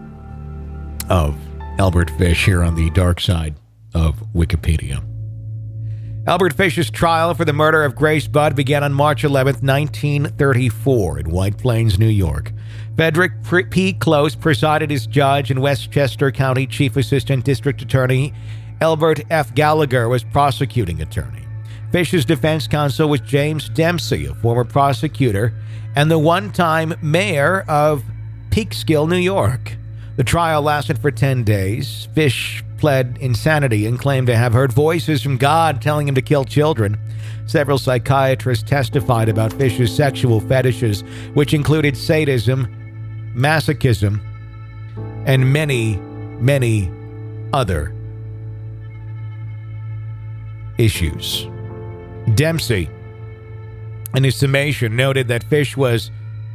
of Albert Fish here on the dark side of Wikipedia. Albert Fish's trial for the murder of Grace Budd began on March eleventh, nineteen thirty-four in White Plains, New York. Frederick P. Close presided as judge, and Westchester County Chief Assistant District Attorney Albert F. Gallagher was prosecuting attorney. Fish's defense counsel was James Dempsey, a former prosecutor and the one-time mayor of Peekskill, New York. The trial lasted for ten days. Fish pled insanity and claimed to have heard voices from God telling him to kill children. Several psychiatrists testified about Fish's sexual fetishes, which included sadism, masochism, and many many other issues. Dempsey, in his summation, noted that Fish was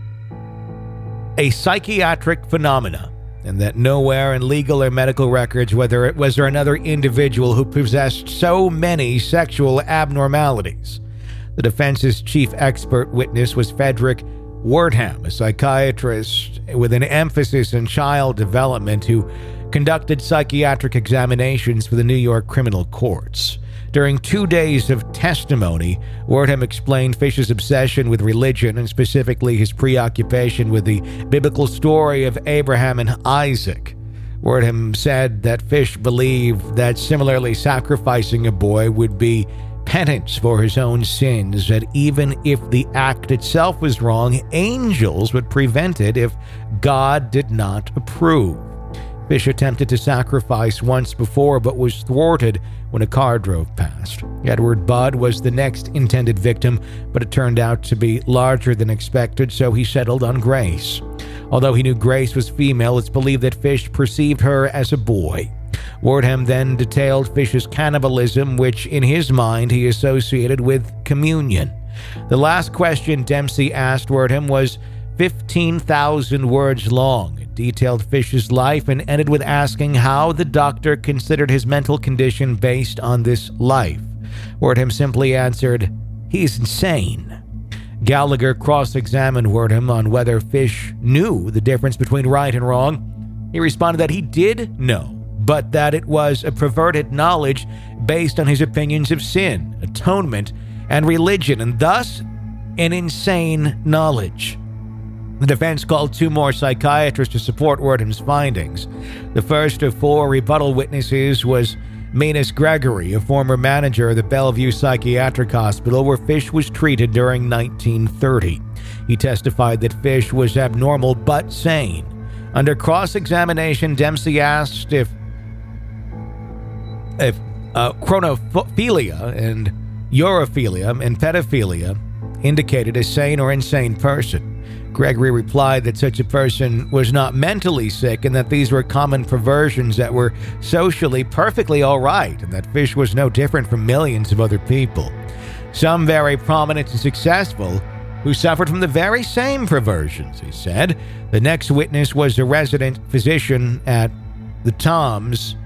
a psychiatric phenomena, and that nowhere in legal or medical records whether it was there another individual who possessed so many sexual abnormalities. The defense's chief expert witness was Frederick Wertham, a psychiatrist with an emphasis on child development who conducted psychiatric examinations for the New York criminal courts. During two days of testimony, Wertham explained Fish's obsession with religion and specifically his preoccupation with the biblical story of Abraham and Isaac. Wertham said that Fish believed that similarly sacrificing a boy would be penance for his own sins, that even if the act itself was wrong, angels would prevent it if God did not approve. Fish attempted to sacrifice once before but was thwarted when a car drove past. Edward Budd was the next intended victim, but it turned out to be larger than expected, so he settled on Grace. Although he knew Grace was female, it's believed that Fish perceived her as a boy. Wertham then detailed Fish's cannibalism, which in his mind he associated with communion. The last question Dempsey asked Wertham was fifteen thousand words long. It detailed Fish's life and ended with asking how the doctor considered his mental condition based on this life. Wertham simply answered, "He's insane." Gallagher cross-examined Wertham on whether Fish knew the difference between right and wrong. He responded that he did know, but that it was a perverted knowledge based on his opinions of sin, atonement, and religion, and thus an insane knowledge. The defense called two more psychiatrists to support Wertham's findings. The first of four rebuttal witnesses was Menas Gregory, a former manager of the Bellevue Psychiatric Hospital where Fish was treated during nineteen thirty. He testified that Fish was abnormal but sane. Under cross-examination, Dempsey asked if if uh, chronophilia and urophilia and pedophilia indicated a sane or insane person. Gregory replied that such a person was not mentally sick and that these were common perversions that were socially perfectly all right, and that Fish was no different from millions of other people. Some very prominent and successful who suffered from the very same perversions, he said. The next witness was a resident physician at the Toms,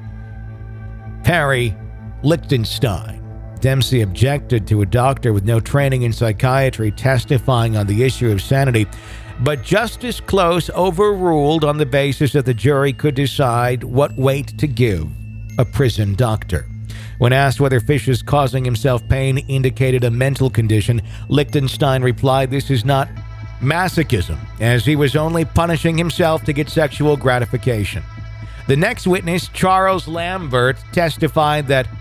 Perry Lichtenstein. Dempsey objected to a doctor with no training in psychiatry testifying on the issue of sanity, but Justice Close overruled on the basis that the jury could decide what weight to give a prison doctor. When asked whether Fish's causing himself pain indicated a mental condition, Lichtenstein replied this is not masochism, as he was only punishing himself to get sexual gratification. The next witness, Charles Lambert, testified that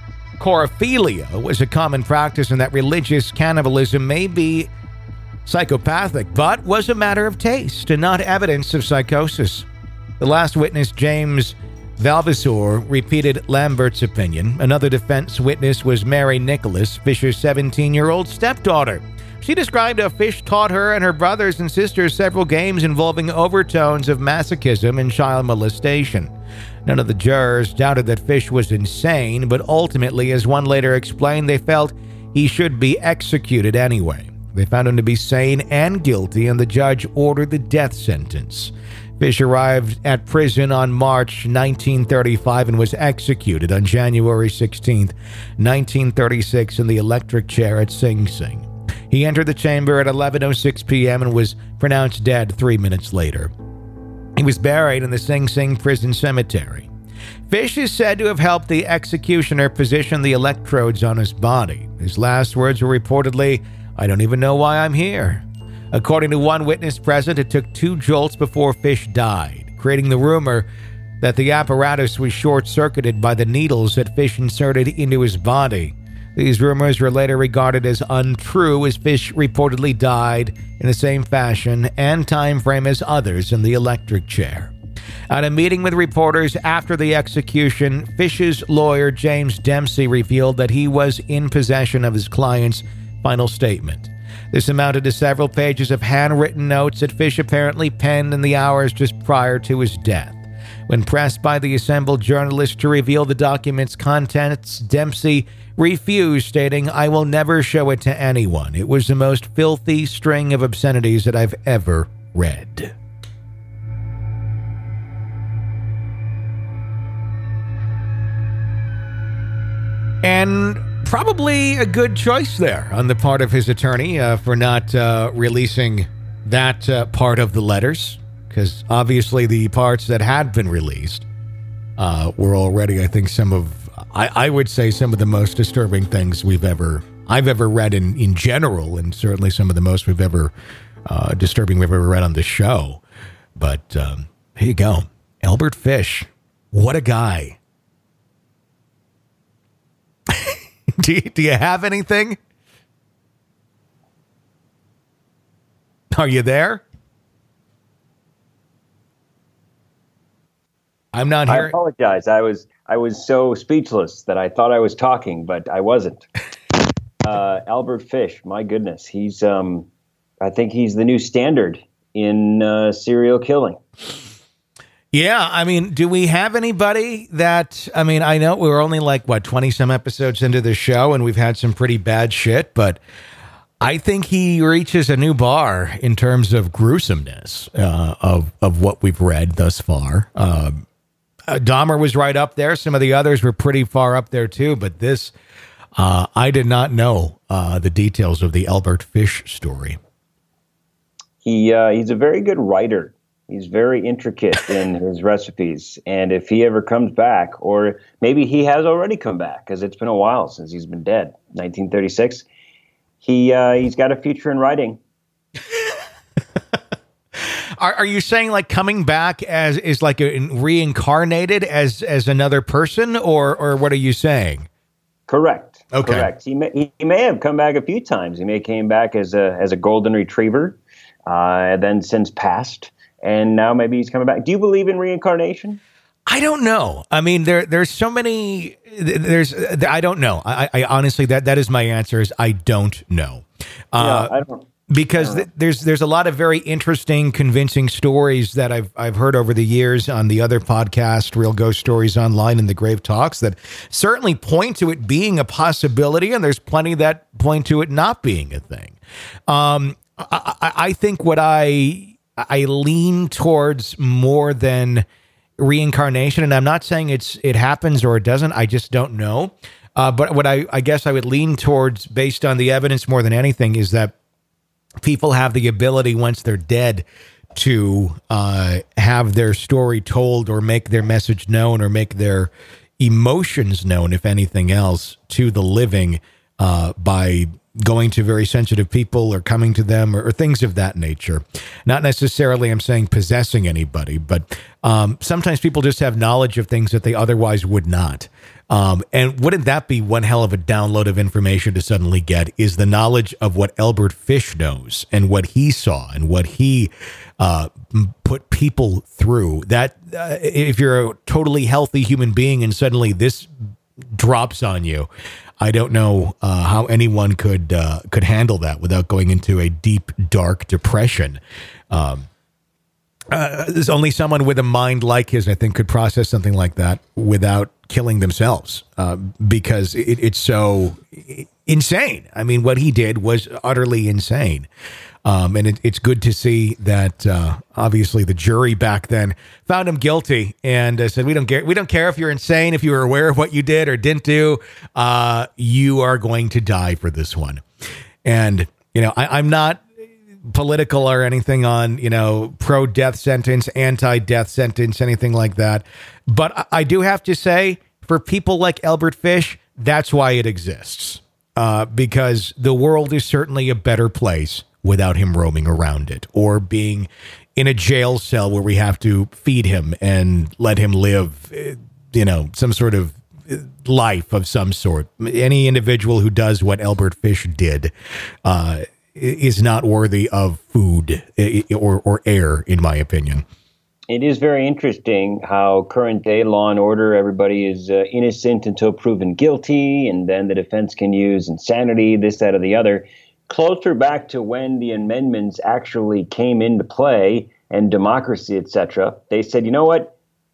chorophilia was a common practice and that religious cannibalism may be psychopathic, but was a matter of taste and not evidence of psychosis. The last witness, James Valvasseur, repeated Lambert's opinion. Another defense witness was Mary Nicholas, Fisher's seventeen-year-old stepdaughter. She described how Fish taught her and her brothers and sisters several games involving overtones of masochism and child molestation. None of the jurors doubted that Fish was insane, but ultimately, as one later explained, they felt he should be executed anyway. They found him to be sane and guilty, and the judge ordered the death sentence. Fish arrived at prison on March nineteen thirty-five and was executed on January sixteenth, nineteen thirty-six in the electric chair at Sing Sing. He entered the chamber at eleven oh six p.m. and was pronounced dead three minutes later. He was buried in the Sing Sing prison cemetery. Fish is said to have helped the executioner position the electrodes on his body. His last words were reportedly, "I don't even know why I'm here." According to one witness present, it took two jolts before Fish died, creating the rumor that the apparatus was short-circuited by the needles that Fish inserted into his body. These rumors were later regarded as untrue, as Fish reportedly died in the same fashion and time frame as others in the electric chair. At a meeting with reporters after the execution, Fish's lawyer, James Dempsey, revealed that he was in possession of his client's final statement. This amounted to several pages of handwritten notes that Fish apparently penned in the hours just prior to his death. When pressed by the assembled journalists to reveal the document's contents, Dempsey refused, stating, "I will never show it to anyone. It was the most filthy string of obscenities that I've ever read." And probably a good choice there on the part of his attorney uh, for not uh, releasing that uh, part of the letters, because obviously the parts that had been released uh, were already, I think, some of, I, I would say, some of the most disturbing things we've ever, I've ever read in, in general, and certainly some of the most we've ever, uh, disturbing we've ever read on the show. But um, here you go. Albert Fish. What a guy. Do you, do you have anything? Are you there? I'm not here. I apologize. I was I was so speechless that I thought I was talking, but I wasn't. Uh, Albert Fish, my goodness, he's um, I think he's the new standard in uh, serial killing. Yeah, I mean, do we have anybody that, I mean, I know we're only like, what, twenty some episodes into the show, and we've had some pretty bad shit, but I think he reaches a new bar in terms of gruesomeness uh, of, of what we've read thus far. Um, uh, Dahmer was right up there. Some of the others were pretty far up there too, but this, uh, I did not know uh, the details of the Albert Fish story. He uh, he's a very good writer. He's very intricate in his recipes. And if he ever comes back, or maybe he has already come back, because it's been a while since he's been dead, nineteen thirty-six, he, uh, he's got a future in writing. are, are you saying like coming back as is like a, reincarnated as as another person, or or what are you saying? Correct. Okay. Correct. He may, he, he may have come back a few times. He may have came back as a, as a golden retriever, uh, then since passed. And now maybe he's coming back. Do you believe in reincarnation? I don't know. I mean, there there's so many. There's I don't know. I, I honestly that that is my answer. Is I don't know. Uh, yeah, I don't. Because I don't th- there's there's a lot of very interesting, convincing stories that I've I've heard over the years on the other podcast, Real Ghost Stories Online and the Grave Talks, that certainly point to it being a possibility, and there's plenty that point to it not being a thing. Um, I, I, I think what I I lean towards more than reincarnation, and I'm not saying it's it happens or it doesn't. I just don't know. Uh, but what I, I guess I would lean towards, based on the evidence more than anything, is that people have the ability, once they're dead, to uh, have their story told, or make their message known, or make their emotions known, if anything else, to the living uh, by going to very sensitive people or coming to them, or, or things of that nature. Not necessarily, I'm saying, possessing anybody, but um, sometimes people just have knowledge of things that they otherwise would not. Um, and wouldn't that be one hell of a download of information to suddenly get, is the knowledge of what Albert Fish knows and what he saw and what he uh, put people through. That uh, if you're a totally healthy human being and suddenly this drops on you, I don't know uh, how anyone could uh, could handle that without going into a deep, dark depression. Um, uh, there's only someone with a mind like his, I think, could process something like that without killing themselves, uh, because it, it's so insane. I mean, what he did was utterly insane. Um, and it, it's good to see that uh, obviously the jury back then found him guilty and uh, said, we don't care. We don't care if you're insane, if you were aware of what you did or didn't do. Uh, you are going to die for this one. And, you know, I, I'm not political or anything on, you know, pro death sentence, anti death sentence, anything like that. But I, I do have to say, for people like Albert Fish, that's why it exists, uh, because the world is certainly a better place without him roaming around it, or being in a jail cell where we have to feed him and let him live, you know, some sort of life of some sort. Any individual who does what Albert Fish did uh, is not worthy of food or, or air, in my opinion. It is very interesting how current day law and order, everybody is uh, innocent until proven guilty, and then the defense can use insanity, this, that, or the other. Closer back to when the amendments actually came into play and democracy, et cetera, they said, you know what?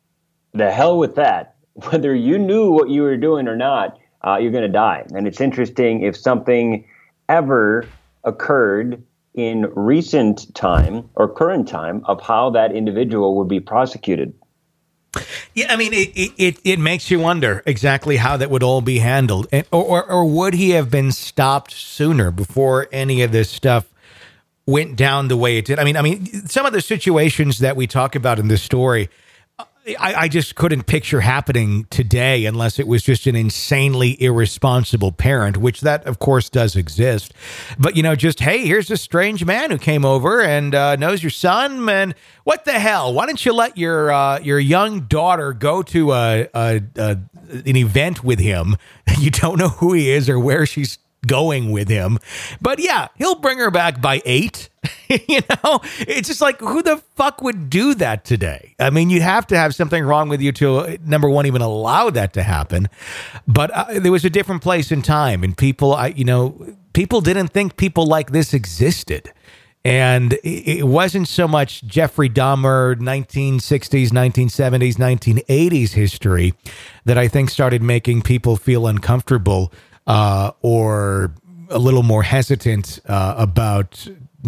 the hell with that. Whether you knew what you were doing or not, uh, you're going to die. And it's interesting if something ever occurred in recent time or current time of how that individual would be prosecuted. Yeah, I mean, it, it, it makes you wonder exactly how that would all be handled. And, or, or would he have been stopped sooner before any of this stuff went down the way it did? I mean, I mean, some of the situations that we talk about in this story, I, I just couldn't picture happening today unless it was just an insanely irresponsible parent, which that, of course, does exist. But, you know, just, hey, here's a strange man who came over and uh, knows your son. And what the hell? Why don't you let your uh, your young daughter go to a, a, a an event with him? You don't know who he is or where she's going with him. But yeah, he'll bring her back by eight. You know, it's just like, who the fuck would do that today? I mean, you'd have to have something wrong with you to, number one, even allow that to happen. But uh, there was a different place in time, and people, I, you know, people didn't think people like this existed. And it wasn't so much Jeffrey Dahmer, nineteen sixties, nineteen seventies, nineteen eighties history that I think started making people feel uncomfortable uh, or a little more hesitant uh, about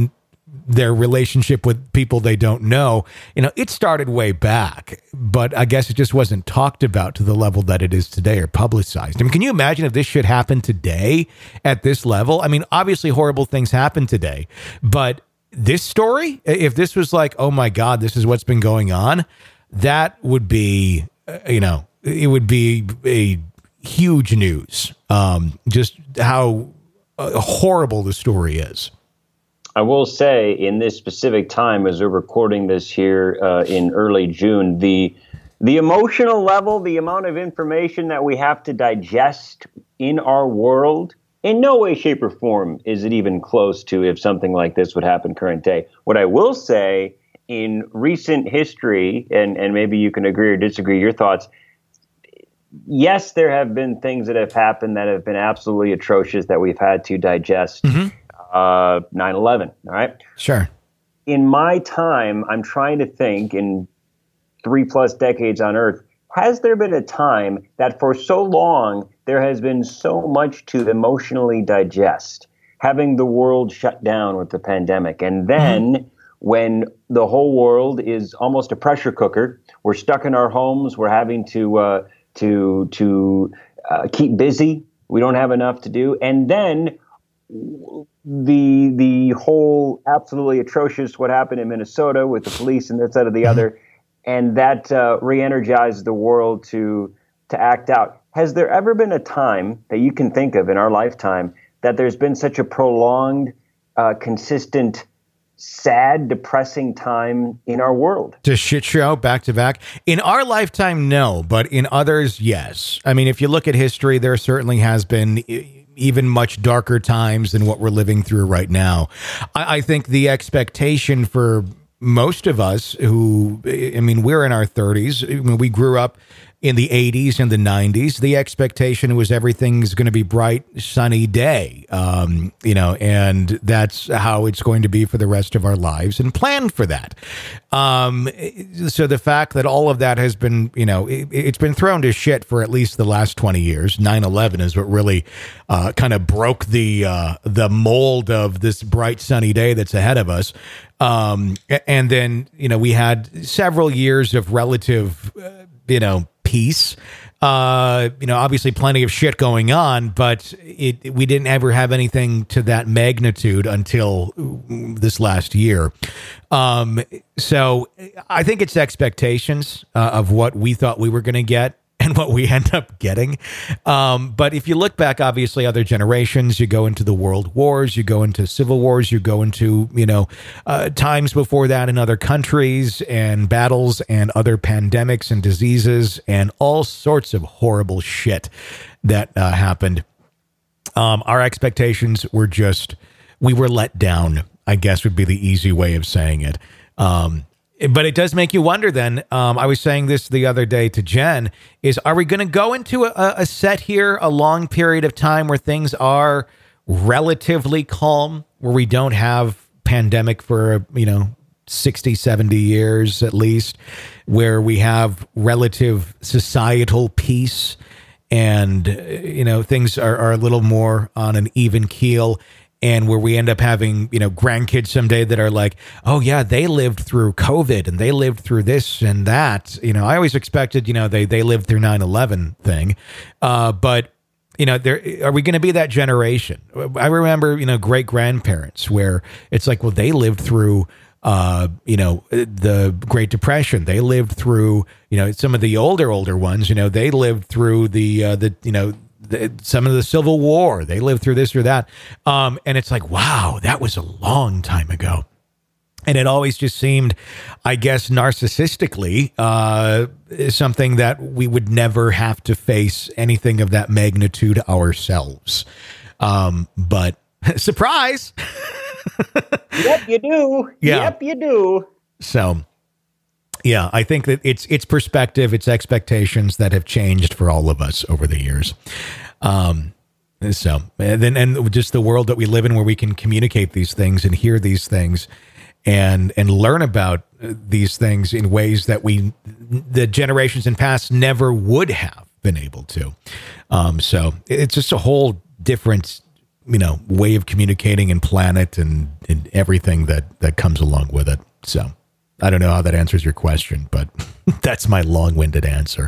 their relationship with people they don't know. You know, it started way back, but I guess it just wasn't talked about to the level that it is today or publicized. I mean, can you imagine if this should happen today at this level? I mean, obviously horrible things happen today, but this story, if this was like, oh my God, this is what's been going on, that would be, uh, you know, it would be a huge news. Um, just how uh, horrible the story is. I will say, in this specific time, as we're recording this here uh, in early June, the the emotional level, the amount of information that we have to digest in our world, in no way, shape, or form is it even close to if something like this would happen current day. What I will say, in recent history, and, and maybe you can agree or disagree, your thoughts, yes, there have been things that have happened that have been absolutely atrocious that we've had to digest. Mm-hmm. Uh, nine eleven, all right? Sure. In my time, I'm trying to think, in three plus decades on Earth, has there been a time that for so long there has been so much to emotionally digest, having the world shut down with the pandemic? And then mm-hmm. when the whole world is almost a pressure cooker, we're stuck in our homes, we're having to, uh, to, to uh, keep busy, we don't have enough to do, and then the the whole absolutely atrocious what happened in Minnesota with the police and this, that, or the other, and that uh, re-energized the world to to act out. Has there ever been a time that you can think of in our lifetime that there's been such a prolonged, uh, consistent, sad, depressing time in our world? To shit show back to back? In our lifetime, no, but in others, yes. I mean, if you look at history, there certainly has been even much darker times than what we're living through right now. I, I think the expectation for most of us who, I mean, we're in our thirties, when we grew up in the eighties and the nineties, the expectation was everything's going to be bright, sunny day, um, you know, and that's how it's going to be for the rest of our lives, and plan for that. Um, so the fact that all of that has been, you know, it, it's been thrown to shit for at least the last twenty years. nine eleven is what really uh, kind of broke the uh, the mold of this bright, sunny day that's ahead of us. Um, and then, you know, we had several years of relative, uh, you know, peace. Uh, you know, obviously plenty of shit going on, but it, we didn't ever have anything to that magnitude until this last year. Um, so I think it's expectations uh, of what we thought we were going to get and what we end up getting. Um, but if you look back, obviously other generations, you go into the world wars, you go into civil wars, you go into, you know, uh, times before that in other countries and battles and other pandemics and diseases and all sorts of horrible shit that uh, happened. Um, our expectations were just, we were let down, I guess would be the easy way of saying it. Um, But it does make you wonder then, um, I was saying this the other day to Jen, is are we going to go into a, a set here, a long period of time where things are relatively calm, where we don't have pandemic for, you know, sixty, seventy years at least, where we have relative societal peace and, you know, things are, are a little more on an even keel, and where we end up having, you know, grandkids someday that are like, oh yeah, they lived through COVID and they lived through this and that. You know, I always expected, you know, they, they lived through nine eleven thing. Uh, but, you know, there, are we going to be that generation? I remember, you know, great grandparents where it's like, well, they lived through, uh, you know, the Great Depression. They lived through, you know, some of the older, older ones, you know, they lived through the, uh, the, you know, The, some of the Civil War. They lived through this or that. Um, and it's like, wow, that was a long time ago. And it always just seemed, I guess, narcissistically, uh, something that we would never have to face anything of that magnitude ourselves. Um, but surprise. Yep, you do. Yeah. Yep, you do. So, yeah, I think that it's it's perspective, it's expectations that have changed for all of us over the years. Um, so, and then and just the world that we live in, where we can communicate these things and hear these things, and and learn about these things in ways that we, the generations in past, never would have been able to. Um, so it's just a whole different, you know, way of communicating and planet and, and everything that that comes along with it. So. I don't know how that answers your question, but that's my long-winded answer.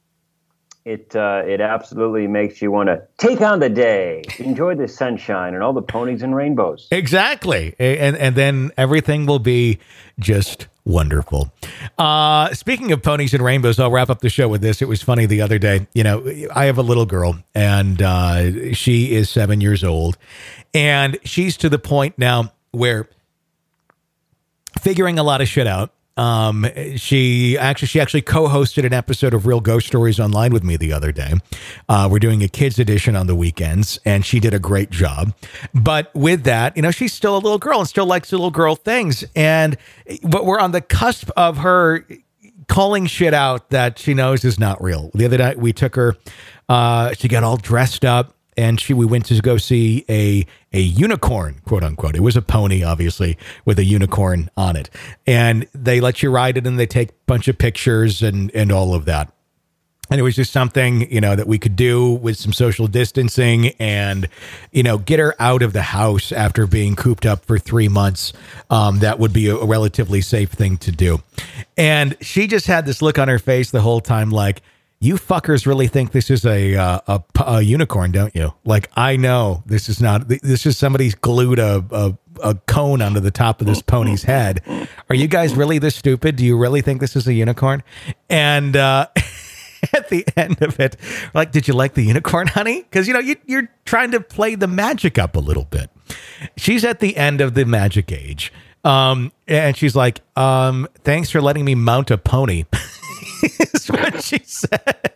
It uh, it absolutely makes you want to take on the day, enjoy the sunshine and all the ponies and rainbows. Exactly. And and then everything will be just wonderful. Uh, speaking of ponies and rainbows, I'll wrap up the show with this. It was funny the other day. You know, I have a little girl, and uh, she is seven years old, and she's to the point now where figuring a lot of shit out. Um, she actually, she actually co-hosted an episode of Real Ghost Stories Online with me the other day. Uh, we're doing a kids edition on the weekends, and she did a great job. But with that, you know, she's still a little girl and still likes little girl things. And, but we're on the cusp of her calling shit out that she knows is not real. The other night we took her, uh, she got all dressed up. And she, we went to go see a a unicorn, quote unquote. It was a pony, obviously, with a unicorn on it. And they let you ride it, and they take a bunch of pictures and and all of that. And it was just something, you know, that we could do with some social distancing and, you know, get her out of the house after being cooped up for three months. Um, that would be a, a relatively safe thing to do. And she just had this look on her face the whole time, like, you fuckers really think this is a, uh, a a unicorn, don't you? Like, I know this is not. This is somebody's glued a, a a cone onto the top of this pony's head. Are you guys really this stupid? Do you really think this is a unicorn? And uh, at the end of it, like, did you like the unicorn, honey? Because you know you, you're trying to play the magic up a little bit. She's at the end of the magic age, um, and she's like, um, "Thanks for letting me mount a pony." Is what she said.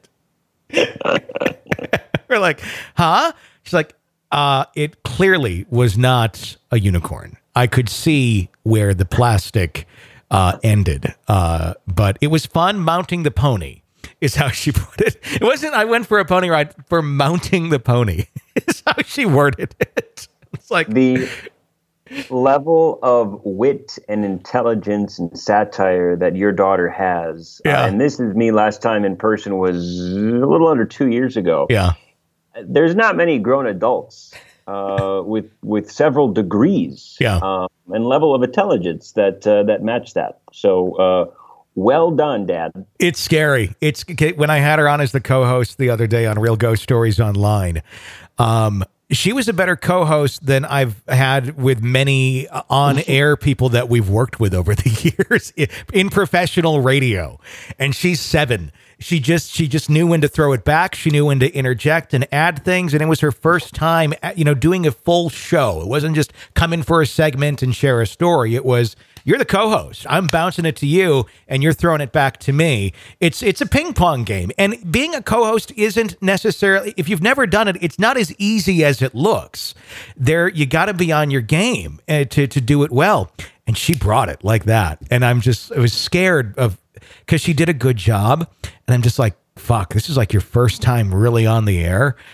We're like, huh? She's like, uh, it clearly was not a unicorn. I could see where the plastic uh, ended, uh, but it was fun mounting the pony, is how she put it. It wasn't, I went for a pony ride, for mounting the pony, is how she worded it. It's like the level of wit and intelligence and satire that your daughter has. Yeah. Uh, and this is me last time in person was a little under two years ago. Yeah. There's not many grown adults uh, with with several degrees yeah. um, and level of intelligence that uh, that match that. So uh, well done, Dad. It's scary. It's when I had her on as the co-host the other day on Real Ghost Stories Online. Um, She was a better co-host than I've had with many on-air people that we've worked with over the years in professional radio. And she's seven. She just she just knew when to throw it back. She knew when to interject and add things. And it was her first time, you know, doing a full show. It wasn't just come in for a segment and share a story. It was, you're the co-host. I'm bouncing it to you, and you're throwing it back to me. It's it's a ping pong game. And being a co-host isn't necessarily, if you've never done it, it's not as easy as it looks. There, you got to be on your game uh, to to do it well. And she brought it like that. And I'm just, I was scared of, because she did a good job. And I'm just like, fuck, this is like your first time really on the air.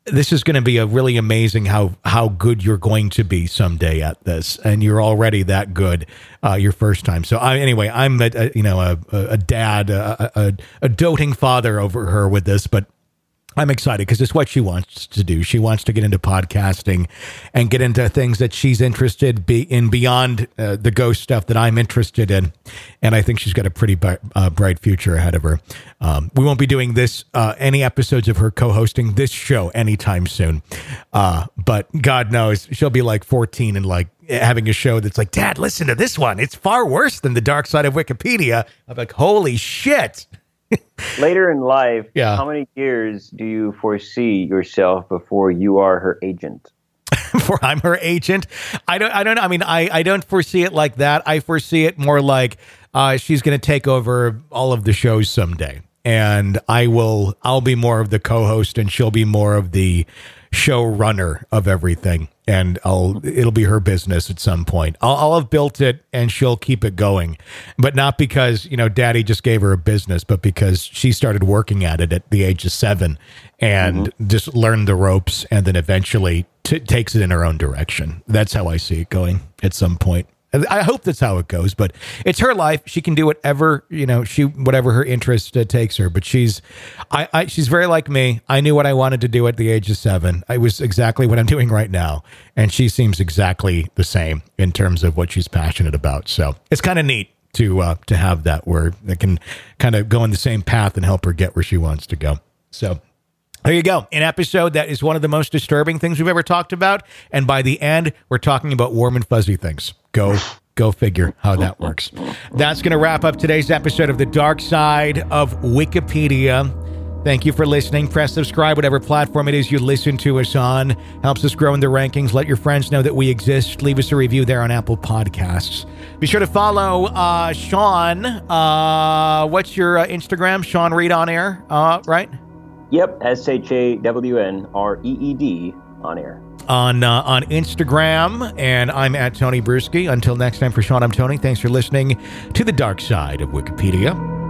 this is going to be a really amazing how how good you're going to be someday at this, and you're already that good uh, your first time. So I, anyway, I'm a, a you know a, a dad, a, a, a doting father over her with this, but I'm excited because it's what she wants to do. She wants to get into podcasting and get into things that she's interested be in beyond uh, the ghost stuff that I'm interested in. And I think she's got a pretty b- uh, bright future ahead of her. Um, we won't be doing this, uh, any episodes of her co-hosting this show anytime soon. Uh, but God knows she'll be like fourteen and like having a show that's like, Dad, listen to this one. It's far worse than the Dark Side of Wikipedia. I'm like, holy shit. Later in life, yeah. How many years do you foresee yourself before you are her agent? Before I'm her agent? I don't I don't know. I mean, I, I don't foresee it like that. I foresee it more like uh, she's going to take over all of the shows someday. And I will, I'll be more of the co-host and she'll be more of the showrunner of everything. And I'll, it'll be her business at some point. I'll, I'll have built it and she'll keep it going, but not because, you know, Daddy just gave her a business, but because she started working at it at the age of seven and mm-hmm. just learned the ropes and then eventually t- takes it in her own direction. That's how I see it going at some point. I hope that's how it goes, but it's her life. She can do whatever, you know, she, whatever her interest uh, takes her, but she's, I, I, she's very like me. I knew what I wanted to do at the age of seven. I was exactly what I'm doing right now. And she seems exactly the same in terms of what she's passionate about. So it's kind of neat to, uh, to have that where it can kind of go in the same path and help her get where she wants to go. So there you go. An episode that is one of the most disturbing things we've ever talked about. And by the end, we're talking about warm and fuzzy things. Go, go figure how that works. That's going to wrap up today's episode of The Dark Side of Wikipedia. Thank you for listening. Press subscribe, whatever platform it is you listen to us on. Helps us grow in the rankings. Let your friends know that we exist. Leave us a review there on Apple Podcasts. Be sure to follow uh, Sean. Uh, what's your uh, Instagram? Sean Reed on air, uh, right? Yep, S H A W N R E E D on air. On uh, on Instagram, and I'm at Tony Bruschi. Until next time, for Sean, I'm Tony. Thanks for listening to The Dark Side of Wikipedia.